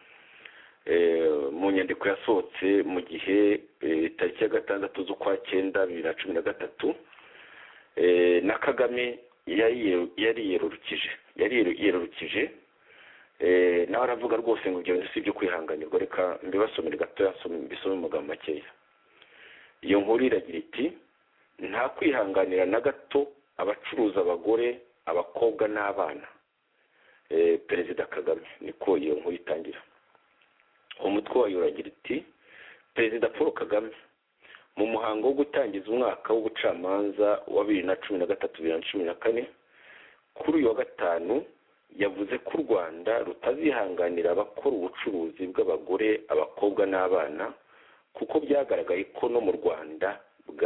mu nyandiko yasohotse mu Gihe tariki ya 6 z'ukwa 9 2013, na Kagame yari yerurukije nawe aravuga rwose ngo ibyo bintu si ibyo kwihanganirwa. Reka mbibasomere gato, mbisome mu magambo makeya. Iyo nkuru iragira iti: nta kwihanganira na gato abacuruza abagore, abakobwa n'abana. Perezida Kagame, niko iyo nkuru itangira. Umutwe wayo uragira iti: Perezida Paul Kagame mu muhango wo gutangiza umwaka w'ubucamanza wa 2013-2014 kuri uyu wa gatanu yavuze ko u Rwanda rutazihanganira abakora ubucuruzi bw'abagore, abakobwa n'abana kuko byagaragaye ko no mu Rwanda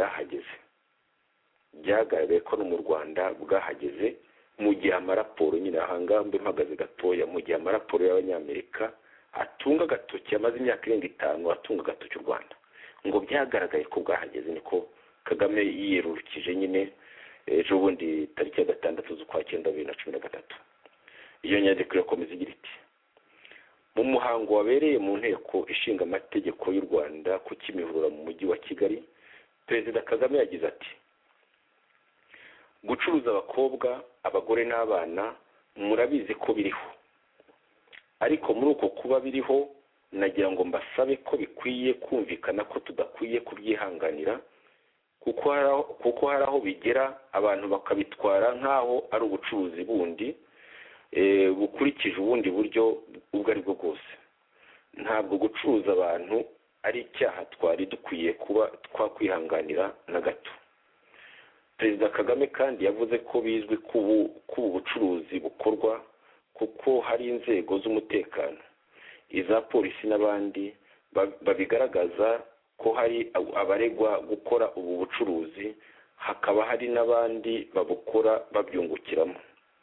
bwahageze mu gihe amaraporo nyine ahanga mbe mpagaze gatoya, mu gihe amaraporo y'Abanyamerika atunga agatoki amaze imyaka 5 atunga agatoki u Rwanda ngo byagaragaye ko bwahageze. Niko Kagame yiyerurukije nyine ejo bundi tariki ya 6 z'ukwa 9 2013. Iyo nyandiko irakomeza igira iti: mu muhango wabereye mu nteko ishinga amategeko y'u Rwanda ku Kimihurura mu mujyi wa Kigali, Perezida Kagame yagize ati: gucuruza abakobwa, abagore n'abana murabizi ko biriho, ariko muri uko kuba biriho nagira ngo mbasabe ko bikwiye kumvikana ko tudakwiye kubyihanganira, kuko hari aho bigera abantu bakabitwara nk'aho ari ubucuruzi bundi bukurikije ubundi buryo ubwo ari bwo bwose. Ntabwo gucuruza abantu ari icyaha twari dukwiye kuba twakwihanganira na gato. Perezida Kagame kandi yavuze ko bizwi ko ubu bucuruzi bukorwa kuko hari inzego z'umutekano, iza polisi n'abandi babigaragaza ko hari abaregwa gukora ubu bucuruzi, hakaba hari n'abandi babukora babyungukiramo.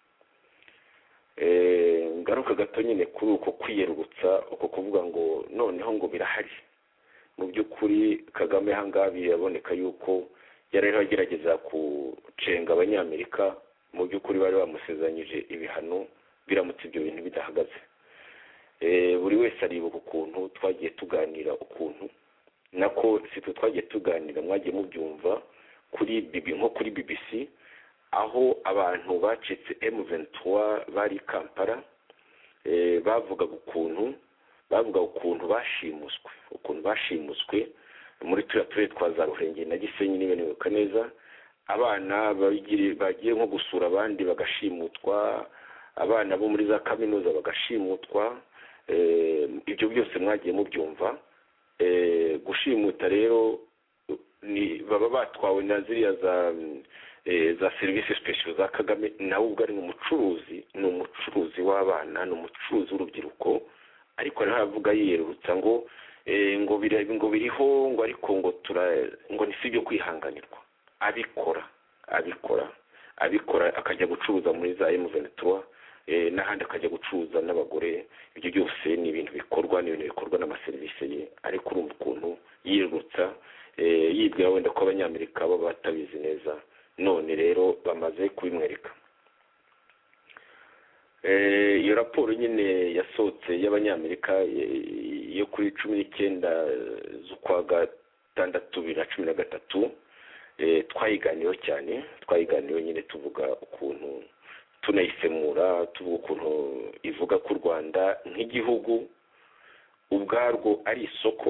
Ngaruka gato nyine kuri uko kwiyerurutsa, uko kuvuga ngo noneho ngo birahari. Mu by'ukuri Kagame hangabi yaboneka yuko yari agerageza gucenga abanyamerika, mu by'ukuri bari bamusezeranyije ibihano biramutse ibyo bintu bidahagaze. Buri wese aribuka ukuntu twagiye tuganira, ukuntu nako sitwe twagiye tuganira, mwagiye mubyumva nko kuri BBC, aho abantu bacitse M23 bari Kampala, bavugaga ukuntu bashimuswe muri turere twa za Ruhengeri na Gisenyi niba nibuka neza. Abana bagiye nko gusura abandi bagashimutwa, abana bo muri za kaminuza bagashimutwa. Ibyo byose mwagiye mubyumva. Gushimuta rero ni baba batwawe na ziriya za service special za Kagame, nawe ubwo ari umucuruzi w'abana, ni umucuruzi w'urubyiruko, ariko ntavuga yiyerurutsa ngo biriho, ngo ariko ngo ni sibyo kwihanganirwa. abikora akajya gucuruza muri za M23 n'ahandi akajya gucuruza n'abagore. Ibyo byose ni ibintu bikorwa n'amaserivisi ye, ariko urumva ukuntu yirutsa yibwira wenda ko abanyamerika baba batabizi neza, none rero bamaze kubimwereka. Iyo raporo nyine yasohotse y'abanyamerika yo kuri 19 z'ukwa 6 2013, twayiganiyeho nyine tuvuga ukuntu tunayisemura, tuvuga ukuntu ivuga ko u Rwanda nk'igihugu ubwarwo ari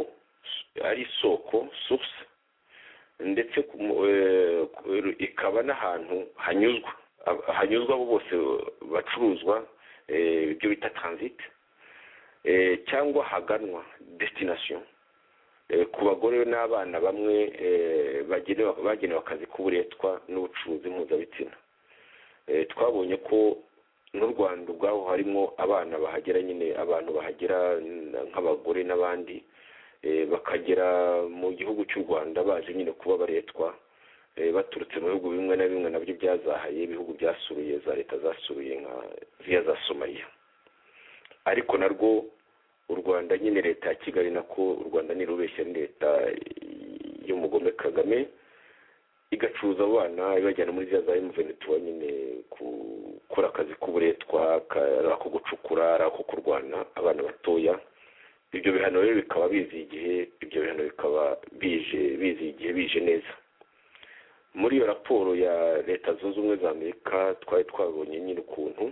isoko source, ndetse ikaba n'ahantu hanyuzwa abo bose bacuruzwa, ibyo bita transit, cyangwa haganwa destination ku bagore n'abana bamwe bagenewe akazi k'uburetwa n'ubucuruzi mpuzabitsina. Twabonye ko n'u Rwanda ubwaho harimo abana bahagera, nyine abantu bahagera nk'abagore n'abandi bakagera mu gihugu cy'u Rwanda baje nyine kuba baretwa, baturutse mu bihugu bimwe na bimwe nabyo byazahaye, ibihugu byasuruye, za leta zasuruye nka ziya za Somalia. Ariko narwo u Rwanda nyine leta ya Kigali, nako u Rwanda ni rubeshya ni leta y'umugome Kagame, igacuruza abana ibajyana muri za M23 nyine gukora akazi k'uburetwa, ako gucukura, ako kurwana abana batoya. Ibyo bihano rero bikaba bije neza. Muri iyo raporo ya Leta Zunze Ubumwe za Amerika twabonye nyine ukuntu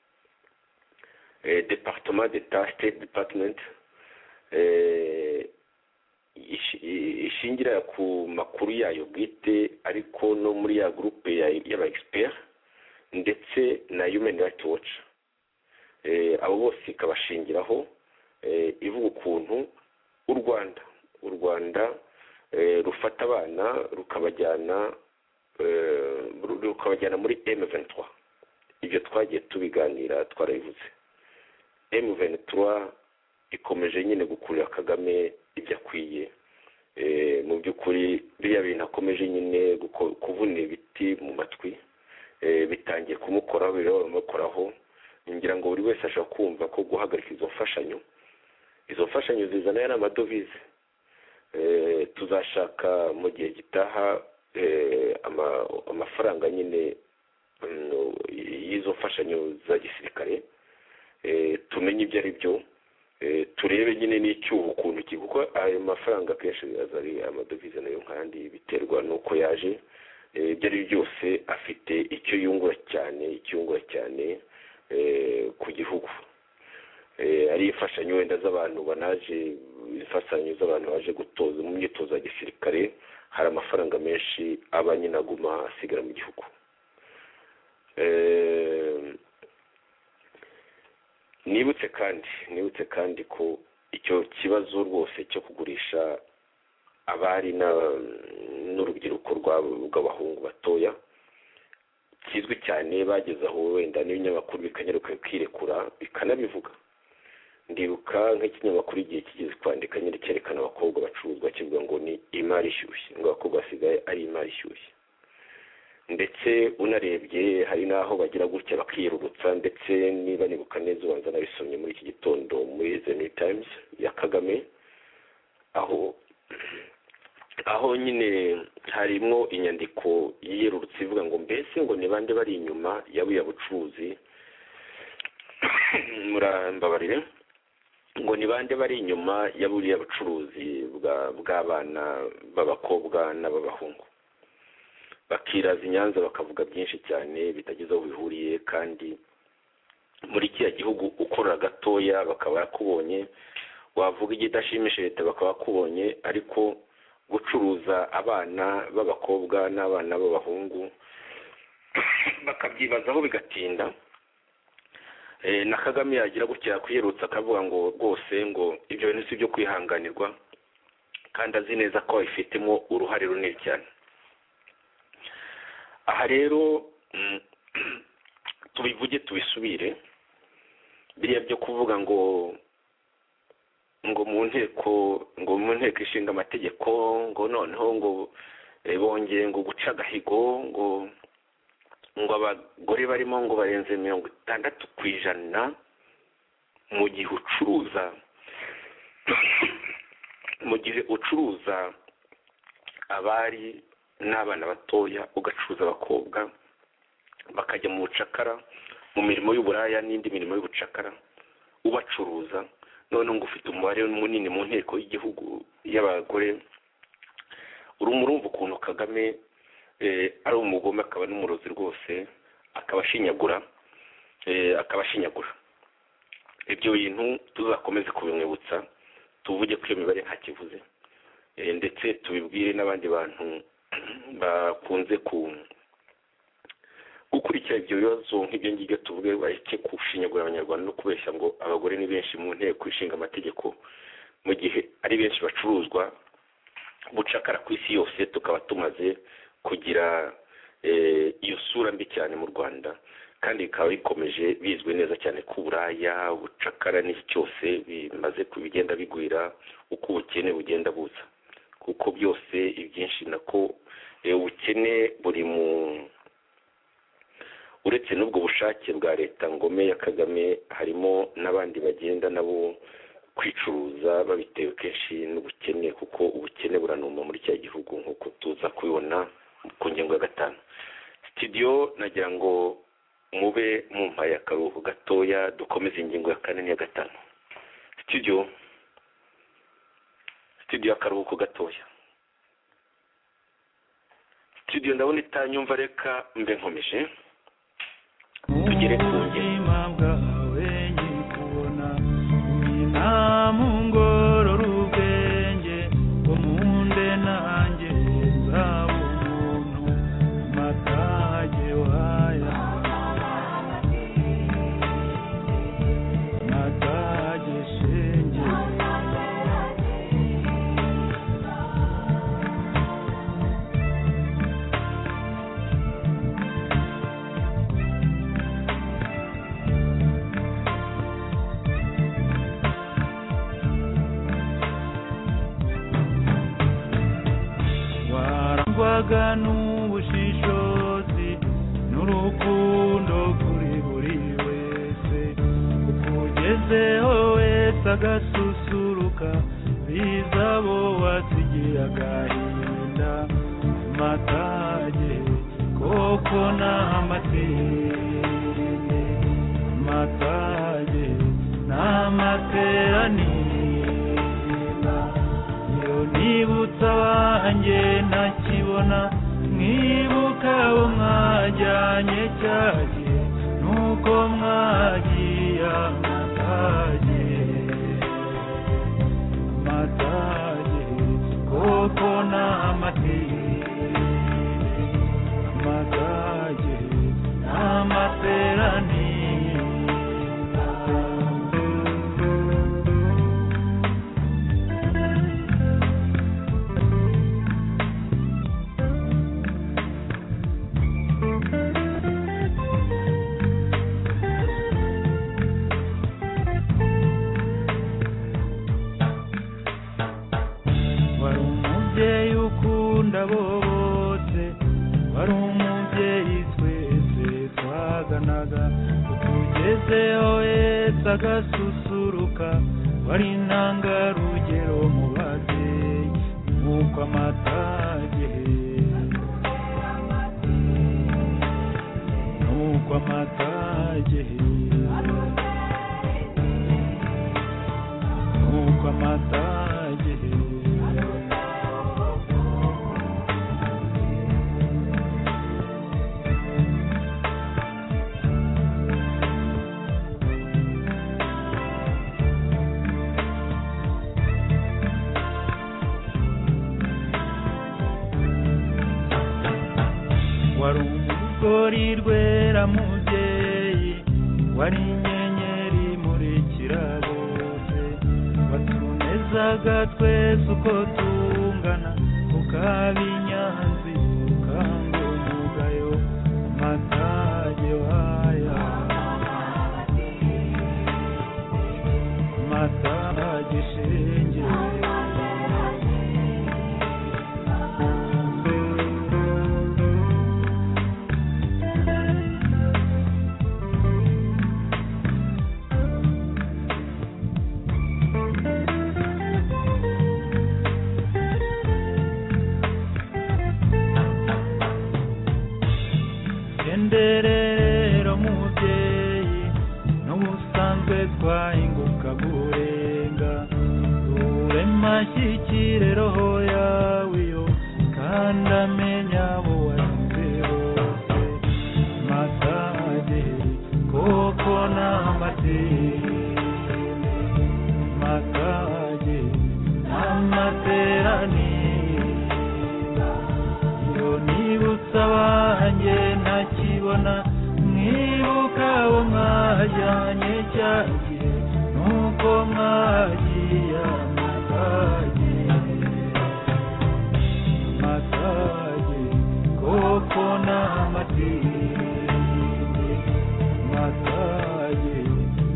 Departement d'Etat, State Department, ishingira ku makuru yayo bwite, ariko no muri ya groupe y'aba expert ndetse na Human Rights Watch, abo bose ikabashingiraho, ivuga ukuntu u Rwanda rufata abana rukabajyana muri M23. Ibyo twagiye tubiganira, twarabivuze. M23 ikomeje nyine gukurira Kagame ibyo akwiye. Mu by'ukuri biriya bintu akomeje nyine kuvuna ibiti mu matwi, bitangiye kumukoraho, biramukoraho. Ngira ngo buri wese ashaka kumva ko guhagarika izo mfashanyo zizana n'amadovize. Tuzashaka mu gihe gitaha amafaranga nyine y'izo mfashanyo za gisirikare, tumenye ibyo ari byo, turebe nyine n'icyuho ukuntu kuko ayo mafaranga akenshi ari amadovize nayo nkandi biterwa n'uko yaje, ibyo ari byose afite icyo yungura cyane ku gihugu. Ari imfashanyo wenda z'abantu banaje, imfashanyo z'abantu baje gutoza mu myitozo ya gisirikare, hari amafaranga menshi aba nyine aguma asigara mu gihugu. Nibutse kandi ko icyo kibazo rwose cyo kugurisha abari n'urubyiruko rw'abahungu batoya kizwi cyane, bageze aho wenda n'ibinyamakuru bikanyaruka bikirekura bikanabivuga. Ndibuka nk'ikinyamakuru igihe kigeze kwandika nyine cyerekana abakobwa bacuruzwa kivuga ngo ni imari ishyushye, ngo abakobwa basigaye ari imari ishyushye. Ndetse unarebye hari n'aho bagira gutya bakiyerurutsa, ndetse niba nibuka neza ubanza nabisomye muri iki gitondo muri The New Times ya Kagame, aho nyine harimo inyandiko yiyerurutse ivuga ngo mbese ngo ni bande bari inyuma y'abuya bucuruzi, murambabarire, ngo ni bande bari inyuma y'aburiya bucuruzi bw'abana b'abakobwa n'ab'abahungu. Bakiraza inyanza bakavuga byinshi cyane bitagize aho bihuriye, kandi muri kiriya gihugu ukorera gatoya bakaba bakubonye, wavuga igidashimisha leta bakaba bakubonye, ariko gucuruza abana b'abakobwa n'abana b'abahungu bakabyibazaho bigatinda. Na Kagame yagira gutya kwiyerutsa akavuga ngo rwose ngo ibyo bintu si byo kwihanganirwa, kandi azi neza ko abifitemo uruhare runini cyane. Aha rero tubivuge tubisubire, biriya byo kuvuga ngo mu nteko ishinga amategeko ngo noneho ngo bongeye ngo guca agahigo ngo abagore barimo ngo barenze 60% mu gihe ucuruza abari n'abana batoya, ugacuruza abakobwa bakajya mu bucakara, mu mirimo y'uburaya n'indi mirimo y'ubucakara, ubacuruza. None ngo ufite umubare munini mu nteko y'igihugu y'abagore. Urumva ukuntu Kagame ari umugome, akaba n'umurozi rwose, akabashinyagura. Ibyo bintu tuzakomeze kubimwibutsa, tuvuge ko iyo mibare ntakivuze, ndetse tubibwire n'abandi bantu bakunze gukurikira ibyo bibazo nk'ibyo ngibyo, tuvuge bareke gushinyagura abanyarwanda no kubeshya ngo abagore ni benshi mu nteko ishinga amategeko, mu gihe ari benshi bacuruzwa bucakara ku isi yose. Tukaba tumaze kugira iyo sura mbi cyane mu Rwanda, kandi bikaba bikomeje bizwi neza cyane ko uburaya, ubucakara n'iki cyose bimaze kubigenda bigwira uko ubukene bugenda buza, kuko byose ibyinshi nako ubukene buri uretse n'ubwo bushake bwa leta ngome ya Kagame, harimo n'abandi bagenda nabo kwicuruza babitewe kenshi n'ubukene, kuko ubukene buranuma muri cya gihugu nk'uko tuza kubibona ku ngingo ya 5. Studio nagira ngo mube mumpaye akaruhuko gatoya dukomeze ingingo ya 4 n'iya 5. Studio akaruhuko gatoya. Studio ndabona itanyumva, reka mbe nkomeje tugere ku buzima bwawe nyikubona nta mungorora ubwenge umunde nanjye nzaba umuntu matage waya matage shenge warangwaga n'ubushishozi n'urukundo kuri buri wese, ukugezeho wese agasusuruka bizabo wasigiye agahinda mata n'amatende amatage n'amateraniro iyo nibutsa abanjye ntakibona mwibuka abo mwajyanye cyagiye nuko mwagiye amatage koko n'amatende amatage n'amateraniro bose wari umubyeyi twese twaganaga utugezeho Yesu agasusuruka wari intangarugero mu babyeyi nk'uko amatage wari urugori rwera mubyeyi wari inyenyeri imurikira bose watunezaga twese uko tungana ukaba inyanzi ukanga umugayo amatage waya amatage shenge rero mubyeyi n'ubusanzwe twahinguka gurenga uremashikire roho yawe yo kandi amenya abo wasize bose amatage koko n'amatage n'amateraniro iyo nibutsa abanjye ntakibona mwibuka abo mwajyanye cyagiye nuko mwagiye amatage koko n'amatende amatage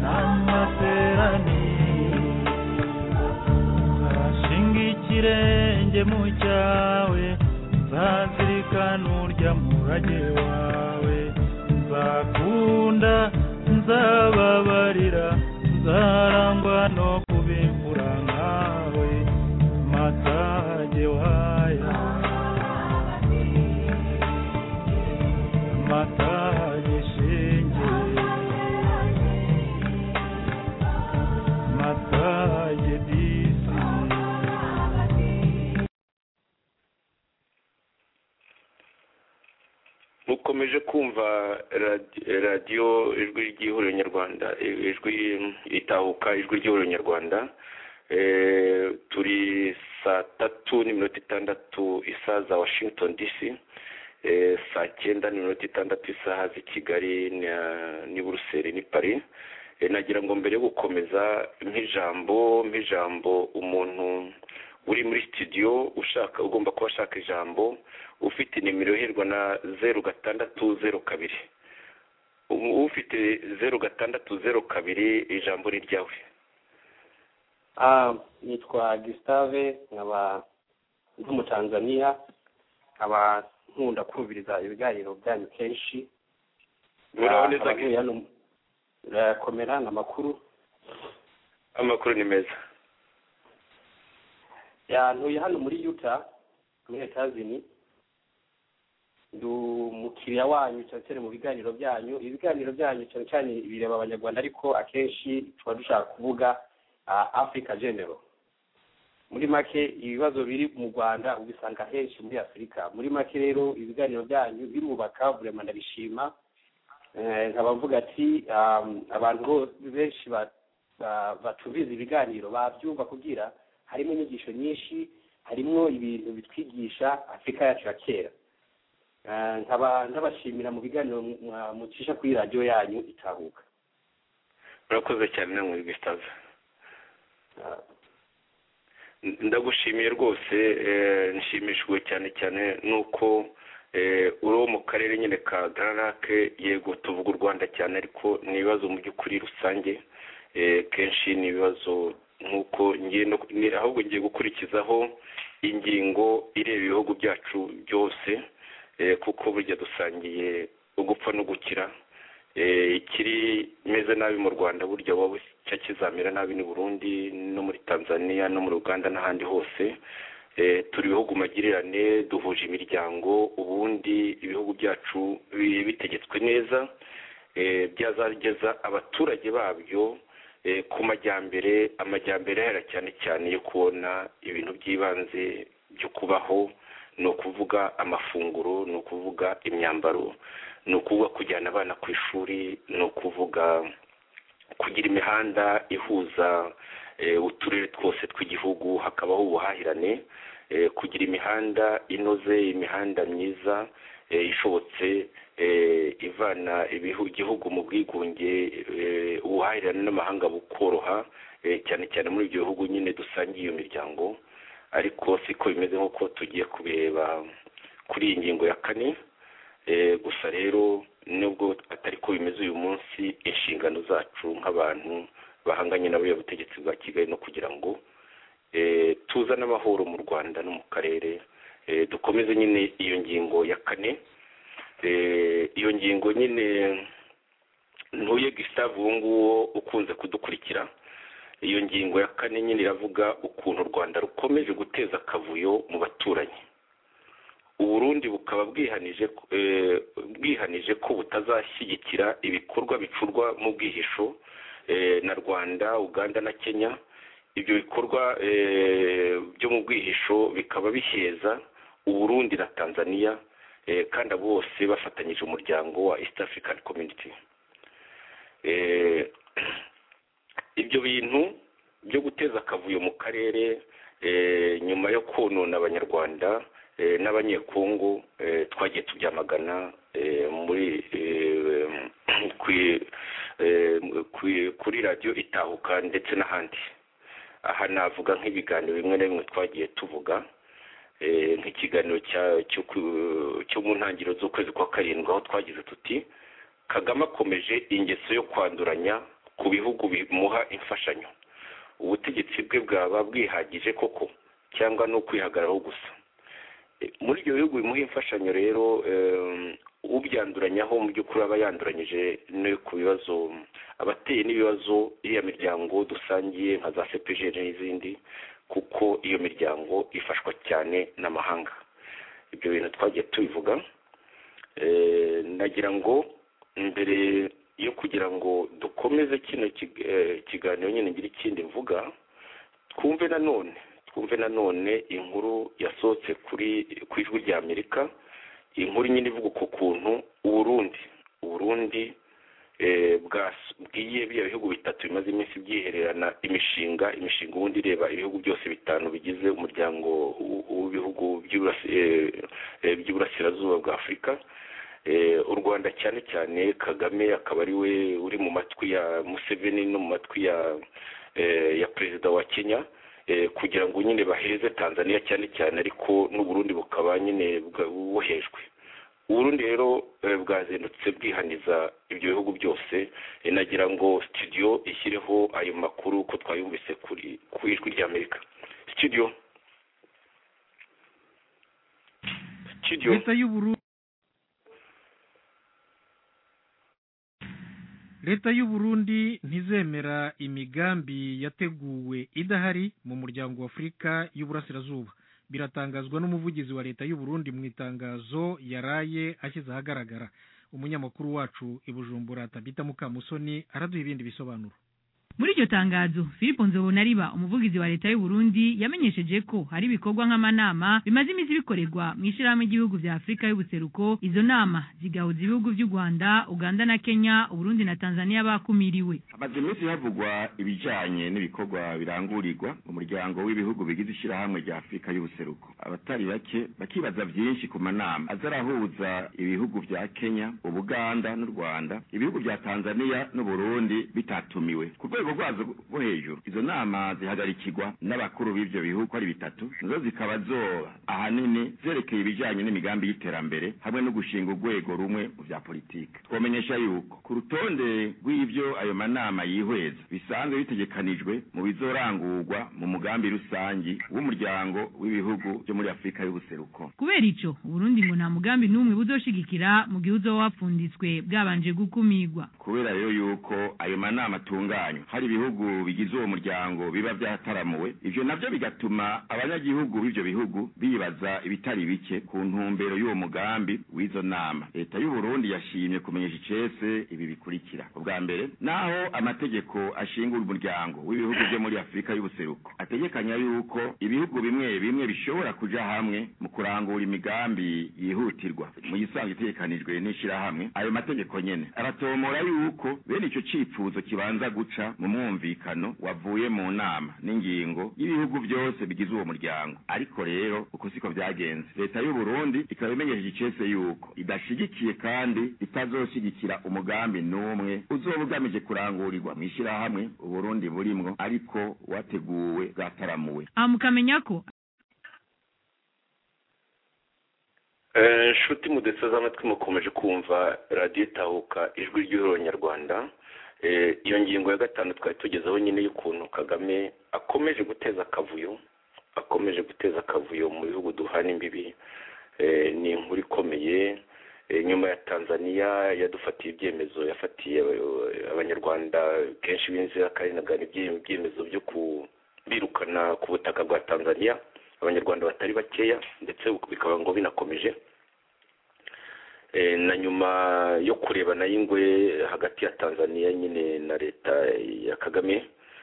n'amateraniro arashinga ikirenge mu cyawe nzazirikana urya murage wawe nzakunda nzababarira nzarangwa no kubimvura nkawe amatage waya amatage shenge amatage disi mukomeje kumva radiyo ijwi ry'ihuriro nyarwanda ijwi itahuka ijwi ry'ihuriro nyarwanda turi 3:06 isaha za Washington DC 9:06 isaha z'i Kigali ni Buruseli ni Paris. Nagira ngo mbere yo gukomeza nk'ijambo umuntu uri muri studio ushaka ugomba kuba ashaka ijambo ufite nimero iherwa na 0602 ufite 0602 ijambo ni ryawe. Nitwa Gustave nkaba ndi mu Tanzania nkaba nkunda kumviriza ibiganiro byanyu kenshi. Muraboneza komera n'amakuru ni meza. Ntuye hano muri Utah muri Etazini. ndi umukiriya wanyu cyane cyane mu biganiro byanyu. Ibiganiro byanyu cyane cyane bireba abanyarwanda, ariko akenshi tuba dushaka kuvuga Africa General. Muri make ibibazo biri mu Rwanda ubisanga henshi muri Afurika. Muri make rero ibiganiro byanyu birubaka, vraiment ndabishima. Nkaba mvuga ati abantu benshi batubiza ibiganiro babyumva kugira harimo inyigisho nyinshi, harimo ibintu bitwigisha Afurika yacu ya kera. Nkaba ndabashimira mu biganiro mucisha kuri radio yanyu Itahuka. Murakoze cyane namwe Gustave. Ndagushimiye rwose, nshimishwe cyane cyane nuko uro mu karere nyine ka Grand Lac. Yego tuvuga u Rwanda cyane, ariko ni ibibazo mu by'ukuri rusange. Kenshi ni ibibazo nk'uko ahubwo ngiye gukurikizaho ingingo ireba ibihugu byacu byose, kuko burya dusangiye ugupfa no gukira. Ikiri meze nabi mu Rwanda burya wowe cyakizamira nabi ni Burundi no muri Tanzania no muri Uganda n'ahandi hose. Turi ibihugu magirirane, duhuje imiryango, ubundi ibihugu byacu bitegetswe neza, byazageza abaturage babyo ku amajyambere ahera cyane cyane yo kubona ibintu by'ibanze byo kubaho, ni ukuvuga amafunguro, ni ukuvuga imyambaro, ni ukuvuga kujyana abana ku ishuri, ni ukuvuga kugira imihanda ihuza uturere twose tw'igihugu, hakabaho ubuhahirane, kugira imihanda inoze, imihanda myiza ishobotse, ivana igihugu mu bwigunge, ubuhahirane n'amahanga bukoroha, cyane cyane muri ibyo bihugu nyine dusangiye iyo miryango. Ariko siko bimeze nk'uko tugiye kubireba kuri iyi ngingo ya 4. Gusa rero nubwo atari ko bimeze uyu munsi, inshingano zacu nk'abantu bahanganye n'ubutegetsi bwa Kigali no kugira ngo tuzane amahoro mu Rwanda no mu karere, dukomeze nyine iyo ngingo ya 4. Iyo ngingo nyine ntuye Gustave uwo nguwo ukunze kudukurikira. Iyo ngingo ya 4 nyine iravuga ukuntu u Rwanda rukomeje guteza akavuyo mu baturanyi. Uburundi bukaba bwihanije ko butazashyigikira ibikorwa bicurwa mu bwihisho na Rwanda, Uganda na Kenya. Ibyo bikorwa byo mu bwihisho bikaba biheza Uburundi na Tanzania, kandi bose bafatanyije umuryango wa East African Community. Ibyo bintu byo guteza akavuyo mu karere nyuma yo konona abanyarwanda n'abanyekongo twagiye tubyamagana kuri radio Itahuka ndetse n'ahandi. Aha navuga nk'ibiganiro bimwe na bimwe twagiye tuvuga, nk'ikiganiro cyo mu ntangiriro z'ukwezi kwa 7 aho twagize tuti Kagame akomeje ingeso yo kwanduranya ku bihugu bimuha imfashanyo. Ubutegetsi bwe bwaba bwihagije koko cyangwa no kwihagararaho gusa? Muri ibyo bihugu bimuha imfashanyo rero, ubyanduranyaho mu by'ukuri aba yanduranyije no ku bibazo abateye n'ibibazo iriya miryango dusangiye nka za CPG n'izindi, kuko iyo miryango ifashwa cyane n'amahanga. Ibyo bintu twagiye tubivuga. Nagira ngo mbere yo kugira ngo dukomeze kino kiganiro nyine ngira ikindi mvuga, twumve nanone inkuru yasohotse ku ijwi rya Amerika. Inkuru nyine ivuga ku kuntu Uburundi bwiye bya bihugu bitatu bimaze iminsi byihererana imishinga ubundi ireba ibihugu byose 5 bigize umuryango w'ibihugu by'uburasirazuba bwa Afurika. U Rwanda cyane cyane Kagame akaba ari we uri mu matwi ya Museveni no mu matwi ya perezida wa Kenya, kugira ngo nyine baheze Tanzania cyane cyane, ariko n'Uburundi bukaba nyine buhejwe. Uburundi rero bwazindutse bwihaniza ibyo bihugu byose. Nagira ngo studio ishyireho ayo makuru ko twayumvise ku ijwi rya Amerika. Studio Leta y'u Burundi ntizemera imigambi yateguwe idahari mu muryango wa Afurika y'Uburasirazuba. biratangazwa n'umuvugizi wa leta y'u Burundi mu itangazo yaraye ashyize ahagaragara. Umunyamakuru wacu i Bujumbura Tabita Mukamusoni araduha ibindi bisobanuro. Muri iryo tangazo Philippe Nzobonariba umuvugizi wa leta y'u Burundi yamenyesheje ko hari ibikorwa nk'amanama bimaze iminsi bikorerwa mu ishirahamwe ry'ibihugu vya Afrika y'ubuseruko. Izo nama zigahuza ibihugu by'u Rwanda, Uganda na Kenya, Burundi na Tanzania bakumiriwe. Amaze iminsi havugwa ibijanye n'ibikorwa birangurirwa mu muryango w'ibihugu bigize ishirahamwe rya Afrika y'ubuseruko. Abatari bake bakibaza byinshi ku manama azarahuza ibihugu vya Kenya, Uganda n'u Rwanda, ibihugu vya Tanzania n'u Burundi bitatumiwe. Rwazo rwo hejuru izo nama zihagarikirwa n'abakuru b'ivyo bihugu ari bitatu, nazo zikaba zoba ahanini zerekeye ibijanye n'imigambi y'iterambere hamwe no gushinga urwego rumwe mu vya politike. Twomenyesha yuko ku rutonde rw'ivyo ayo manama yihweza bisanzwe bitegekanijwe mu bizorangurwa mu mugambi rusangi w'umuryango w'ibihugu byo muri Afrika y'ubuseruko. Kubera ico Burundi ngo nta mugambi n'umwe buzoshigikira mu gihe uzowapfunditswe bwabanje gukumigwa. Kubera rero yuko ayo manama atunganywa hari ibihugu bigize uwo muryango biba byataramuwe, ivyo navyo bigatuma abanyagihugu b'ivyo bihugu bibaza ibitari bike ku ntumbero y'uwo mugambi w'izo nama. Leta y'u Burundi yashimye kumenyesha icese ibi bikurikira. Ubwa mbere, naho amategeko ashingura umuryango w'ibihugu byo muri Afrika y'ubuseruko ategekanya yuko ibihugu bimwe bimwe bishobora kuja hamwe mu kurangura imigambi yihutirwa mu gisanzwe itegekanijwe n'ishirahamwe, ayo mategeko nyene aratomora yuko bene ico cipfuzo kibanza guca mu mwumvikano wavuye mu nama n'ingingo y'ibihugu byose bigize uwo muryango. Ariko rero uko siko byagenze. Leta y'u Burundi ikaba imenyesheje icese yuko idashigikiye kandi itazoshigikira umugambi n'umwe uzoba ugamije kurangurirwa mu ishirahamwe u Burundi burimwo ariko wateguwe bwataramuwe. Mukamenya ko nshuti mudetse z'amatwi mukomeje kumva radiyo Tahuka ijwi ry'Uronyarwanda. Iyo ngingo ya gatanu twari tugezeho nyine y'ukuntu Kagame akomeje guteza akavuyo mu bihugu duhana imbibi. Ni inkuru ikomeye. Nyuma ya Tanzania yadufatiye ibyemezo, yafatiye abanyarwanda kenshi b'inzirakarengane ibyemezo byo kubirukana ku butaka bwa Tanzania, abanyarwanda batari bakeya, ndetse bikaba ngo binakomeje. Na nyuma yo kurebana y'ingwe hagati ya Tanzania nyine na leta ya Kagame,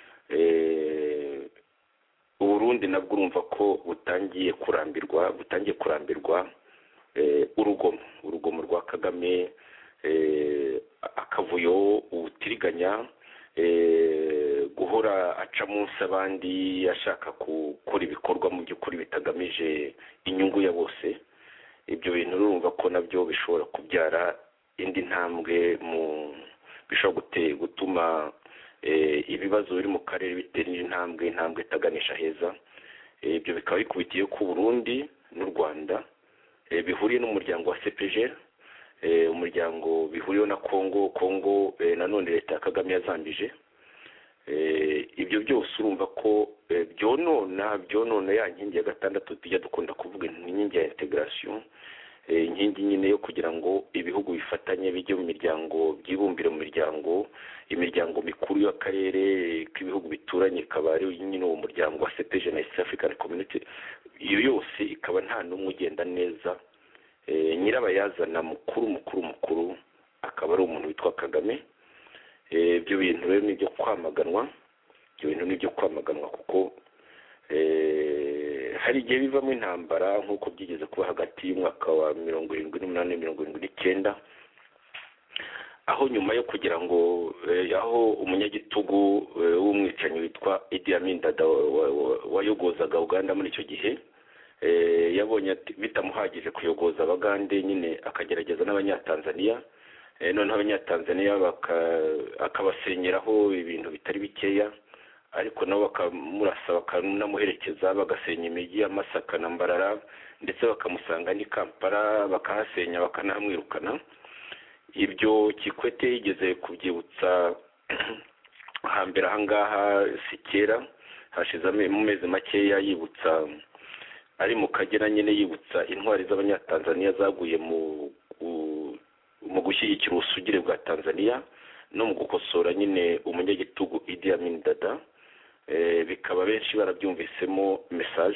Burundi nabwo urumva ko butangiye kurambirwa urugomo rwa Kagame, akavuyo, ubutiriganya, guhora aca munsi abandi ashaka gukora ibikorwa mu by'ukuri bitagamije inyungu ya bose. Ibyo bintu urumva ko nabyo bishobora kubyara indi ntambwe bishobora gutuma ibibazo biri mu karere bitera intambwe itaganisha heza. Ibyo bikaba bikubitiye ku Burundi n'u Rwanda bihuriye n'umuryango wa CPG, umuryango bihuriyeho na Kongo nanone leta ya Kagame yazambije. Ibyo byose urumva ko byonona ya nkingi ya gatandatu tujya dukunda kuvuga inkingi ya integration, inkingi nyine yo kugira ngo ibihugu bifatanye bijye mu miryango, byibumbire mu imiryango mikuru y'akarere k'ibihugu bituranye, ikaba ari nyine uwo muryango wa CPG na East African Community. Iyo yose ikaba nta n'umwe ugenda neza. Nyirabayazana mukuru akaba ari umuntu witwa Kagame. Ibyo bintu rero nibyo kwamaganwa, kuko hari igihe bivamo intambara nk'uko byigeze kuba hagati y'umwaka wa 1978-1979, aho nyuma yo kugira ngo aho umunyagitugu w'umwicanyi witwa Idi Amin Dada wayogozaga Uganda muri icyo gihe, yabonye bitamuhagije kuyogoza Abagande, nyine akagerageza n'Abanyatanzania. None Abanyatanzania akabasenyeraho ibintu bitari bikeya, ariko nabo bakamurasa bakanamuherekeza, bagasenya imijyi ya Masaka na Mbarara, ndetse bakamusanga ni Kampala, bakahasenya bakanamwirukana. Ibyo Kikwete yigeze kubyibutsa hambere ahangaha si kera, hashize mu mezi makeya, yibutsa ari mu Kagera nyine, yibutsa intwari z'Abanyatanzania zaguye mu gushyigikira ubusugire bwa Tanzania no mu gukosora nyine umunyagitugu Idi Amin Dada. Bikaba benshi barabyumvisemo message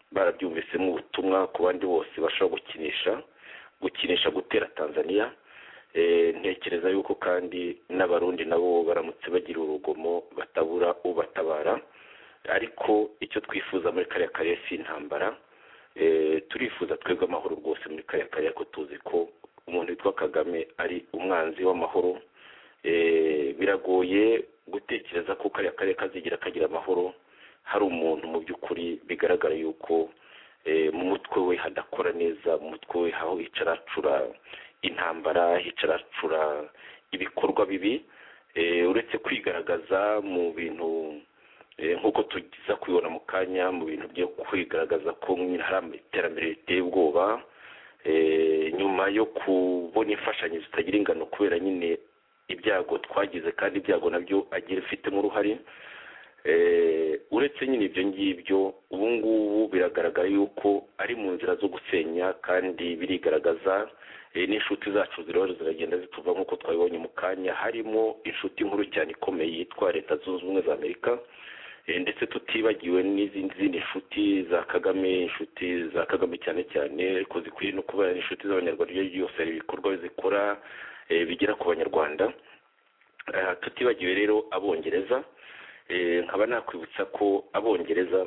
barabyumvisemo ubutumwa ku bandi bose bashobora gukinisha gutera Tanzania. Ntekereza yuko kandi n'abarundi nabo baramutse bagira urugomo batabura ubatabara, ariko icyo twifuza muri kariya karere si intambara. Turifuza twebwe amahoro rwose muri kariya karere, ko tuzi ko umuntu witwa Kagame ari umwanzi w'amahoro. Biragoye gutekereza ko kariya karere kagira amahoro hari umuntu mu by'ukuri bigaragara yuko mu mutwe we hadakora neza, mu mutwe we aho hicara acura intambara, hicara acura ibikorwa bibi, uretse kwigaragaza mu bintu nk'uko tugiza kubibona mu kanya, mu bintu byo kwigaragaza ko hari iterambere riteye ubwoba, nyuma yo kubona imfashanyo zitagira ingano kubera nyine ibyago twagize, kandi ibyago nabyo agira ifitemo uruhare. Uretse nyine ibyo ngibyo, ubu ngubu biragaragara yuko ari mu nzira zo gusenya, kandi birigaragaza n'inshuti zacu ziragenda zituva nk'uko twabibonye mu kanya. Harimo inshuti nkuru cyane ikomeye yitwa Leta Zunze Ubumwe za Amerika, ndetse tutibagiwe n'izindi nshuti za Kagame, cyane cyane, ariko zikwiye no kuba inshuti z'abanyarwanda. Ibyo byose hari ibikorwa zikora bigera ku banyarwanda. Tutibagiwe rero Abongereza. Nkaba nakwibutsa ko Abongereza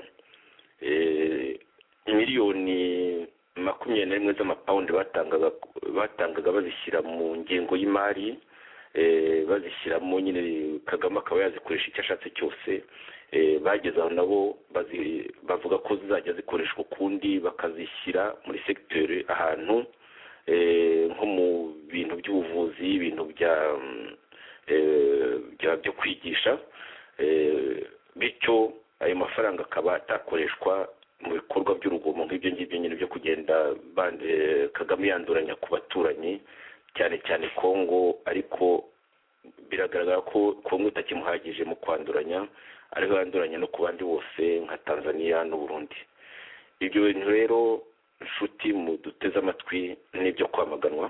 miliyoni 21 z'amapawundi batangaga bazishyira mu ngengo y'imari, bazishyiramo nyine Kagame akaba yazikoresha icyo ashatse cyose. Bageze aho nabo bavuga ko zizajya zikoreshwa ukundi, bakazishyira muri segiteri ahantu nko mu bintu by'ubuvuzi, ibintu byo kwigisha, bityo ayo mafaranga akaba atakoreshwa mu bikorwa by'urugomo nk'ibyo ngibyo nyine byo kugenda Kagame yanduranya ku baturanyi, cyane cyane Kongo. Ariko biragaragara ko Kongo itakimuhagije mu kwanduranya, ariho yanduranya no ku bandi bose nka Tanzania n'u Burundi. Ibyo bintu rero inshuti mu duteze amatwi n'ibyo kwamaganwa.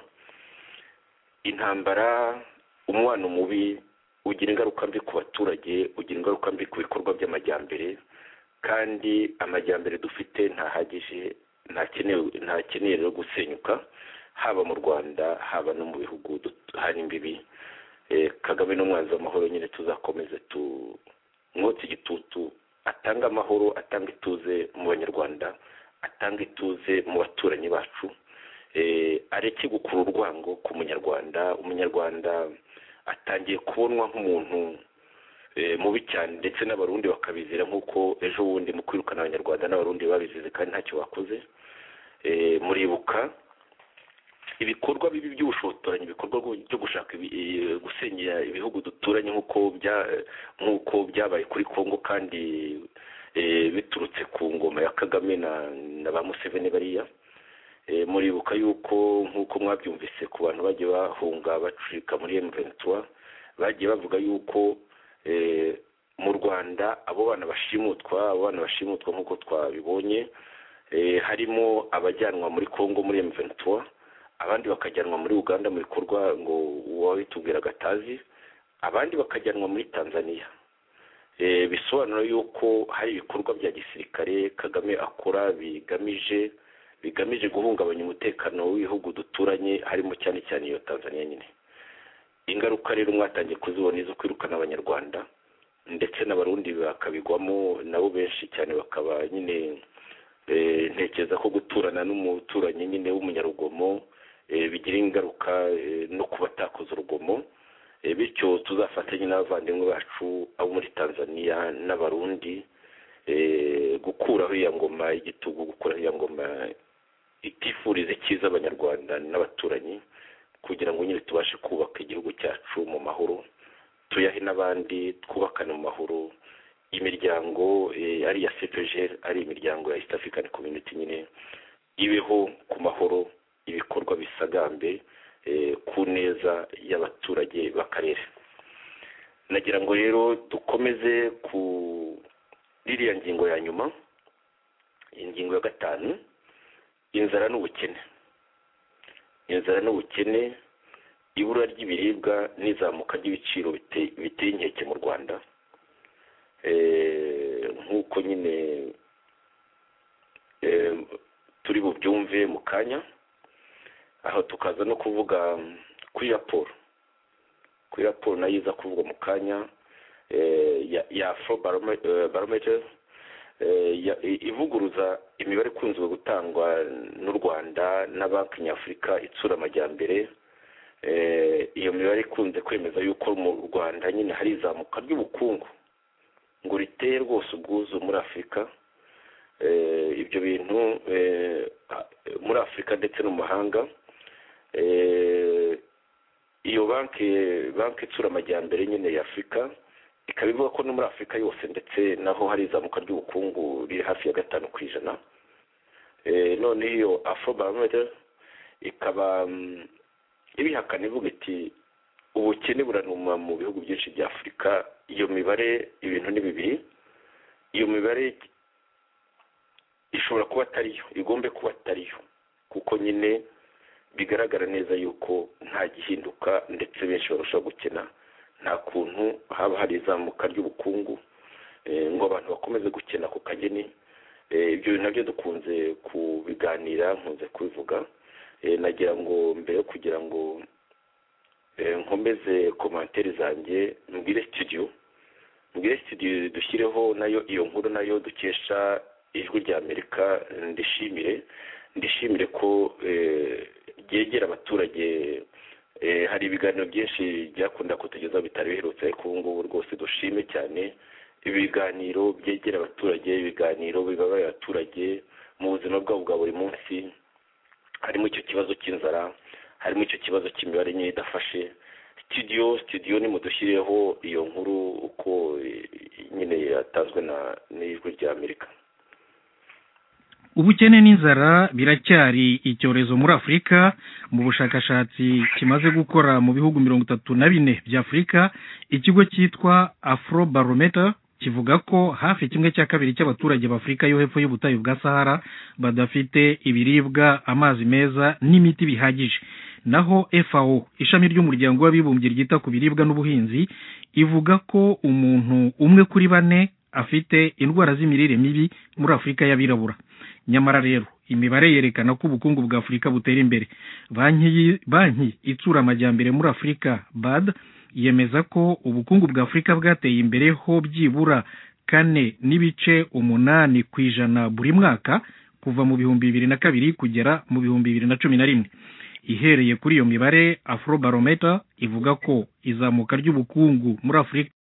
Intambara, umubano mubi ugira ingaruka mbi ku baturage, ugira ingaruka mbi ku bikorwa by'amajyambere, kandi amajyambere dufite ntahagije, ntakeneye rero gusenyuka, haba mu Rwanda haba no mu bihugu hari imbibi. Kagame n'umwanzi w'amahoro, nyine tuzakomeze mwotse igitutu, atanga amahoro, atanga ituze mu banyarwanda, atanga ituze mu baturanyi bacu, areke gukura urwango ku munyarwanda. Umunyarwanda atangiye kubonwa nk'umuntu mubi cyane, ndetse n'abarundi bakabizira, nk'uko ejo bundi mu kwirukana abanyarwanda n'abarundi babizize kandi ntacyo bakoze. Muribuka ibikorwa bibi by'ubushotoranyi, ibikorwa byo gushaka gusenya ibihugu duturanye, nk'uko byabaye kuri Kongo, kandi biturutse ku ngoma ya Kagame na ba Museveni bariya. Muribuka yuko nk'uko mwabyumvise ku bantu bagiye bahunga bacika muri M23, bagiye bavuga yuko mu Rwanda abo bana bashimutwa nk'uko twabibonye, harimo abajyanwa muri Kongo muri M23, abandi bakajyanwa muri Uganda mu bikorwa ngo uwabitubwira gatazi, abandi bakajyanwa muri Tanzania. Bisobanura yuko hari ibikorwa bya gisirikare Kagame akora bigamije guhungabanya umutekano w'ibihugu duturanye, harimo cyane cyane iyo Tanzania nyine. Ingaruka rero mwatangiye kuzibona izo kwirukana abanyarwanda, ndetse n'abarundi bakabigwamo nabo benshi cyane, bakaba nyine ntekereza ko guturana n'umuturanyi nyine w'umunyarugomo bigira ingaruka no kubatakoza urugomo. Bityo tuzafatanye n'abavandimwe bacu abo muri Tanzania n'abarundi gukuraho iya ngoma y'igitugu, gukuraho iya ngoma itifuriza icyiza abanyarwanda n'abaturanyi, kugira ngo nyine tubashe kubaka igihugu cyacu mu mahoro, tuyahe n'abandi, twubakane mu mahoro. Imiryango ari ya CPGL, ari imiryango ya East African Community, nyine ibeho ku mahoro, ibikorwa bisagambe ku neza y'abaturage b'akarere. Nagira ngo rero dukomeze ku ririya ngingo ya nyuma, ingingo ya 5, inzara n'ubukene. Inzara n'ubukene, ibura ry'ibiribwa n'izamuka ry'ibiciro biteye inkeke mu Rwanda. Nk'uko nyine turi bubyumve mu kanya, aho tukaza no kuvuga kuri raporo nayo iza kuvuga mu kanya ya Afrobarometer ivuguruza imibare ikunzwe gutangwa n'u Rwanda na Banki Nyafurika itsura amajyambere. Iyo mibare ikunze kwemeza yuko mu Rwanda nyine hari izamuka ry'ubukungu ngo riteye rwose ubwuzu muri Afurika. Ibyo bintu muri Afurika ndetse no mu mahanga. Iyo banki itsura amajyambere nyine ya Afurika ikaba ivuga ko no muri Afurika yose ndetse naho hari izamuka ry'ubukungu riri hafi ya 5%. None iyo Afrobarometer ikaba ibihakana ivuga iti ubukene buranuma mu bihugu byinshi bya Afurika. Iyo mibare ibintu ni bibiri. Iyo mibare ishobora kuba atariyo, igombe kuba atariyo, kuko nyine bigaragara neza yuko nta gihinduka ndetse benshi barushaho gukena. Nta kuntu haba hari izamuka ry'ubukungu ngo abantu bakomeze gukena ku kageni. Ibyo nabyo dukunze kubiganira, nkunze kubivuga. Nagira ngo mbere yo kugira ngo nkomeze komantere zanjye mbwire studio dushyireho nayo iyo nkuru nayo dukesha Ijwi rya Amerika. Ndishimire ko ryegera abaturage. Hari ibiganiro byinshi byakunda kutugezaho bitari biherutse, ariko ubu ngubu rwose dushime cyane ibiganiro byegera abaturage, ibiganiro bibabaye abaturage mu buzima bwabo bwa buri munsi. Harimo icyo kibazo cy'inzara, harimo icyo kibazo cy'imibare nyine idafashe. Studio ni mudushyireho iyo nkuru uko nyine yatanzwe n'Ijwi rya Amerika. Ubukene n'inzara biracyari icyorezo muri Afurika. Mu bushakashatsi kimaze gukora mu bihugu 34 bya Afurika, ikigo cyitwa Afrobarometer kivuga ko hafi 1/2 cy'abaturage b'Afurika yo hepfo y'ubutayu bwa Sahara badafite ibiribwa, amazi meza n'imiti bihagije. Naho FAO, ishami ry'umuryango w'abibumbye ryita ku biribwa n'ubuhinzi, ivuga ko umuntu umwe kuri 4 afite indwara z'imirire mibi muri Afurika y'abirabura. Nyamara rero imibare yerekana ko ubukungu bwa Afurika butera imbere. Banki itsura amajyambere muri Afurika BAD yemeza ko ubukungu bwa Afurika bwateye imbere ho byibura 4.8% buri mwaka kuva mu 2002 kugera mu 2011. Ihereye kuri iyo mibare, Afrobarometer ivuga ko izamuka ry'ubukungu muri Afurika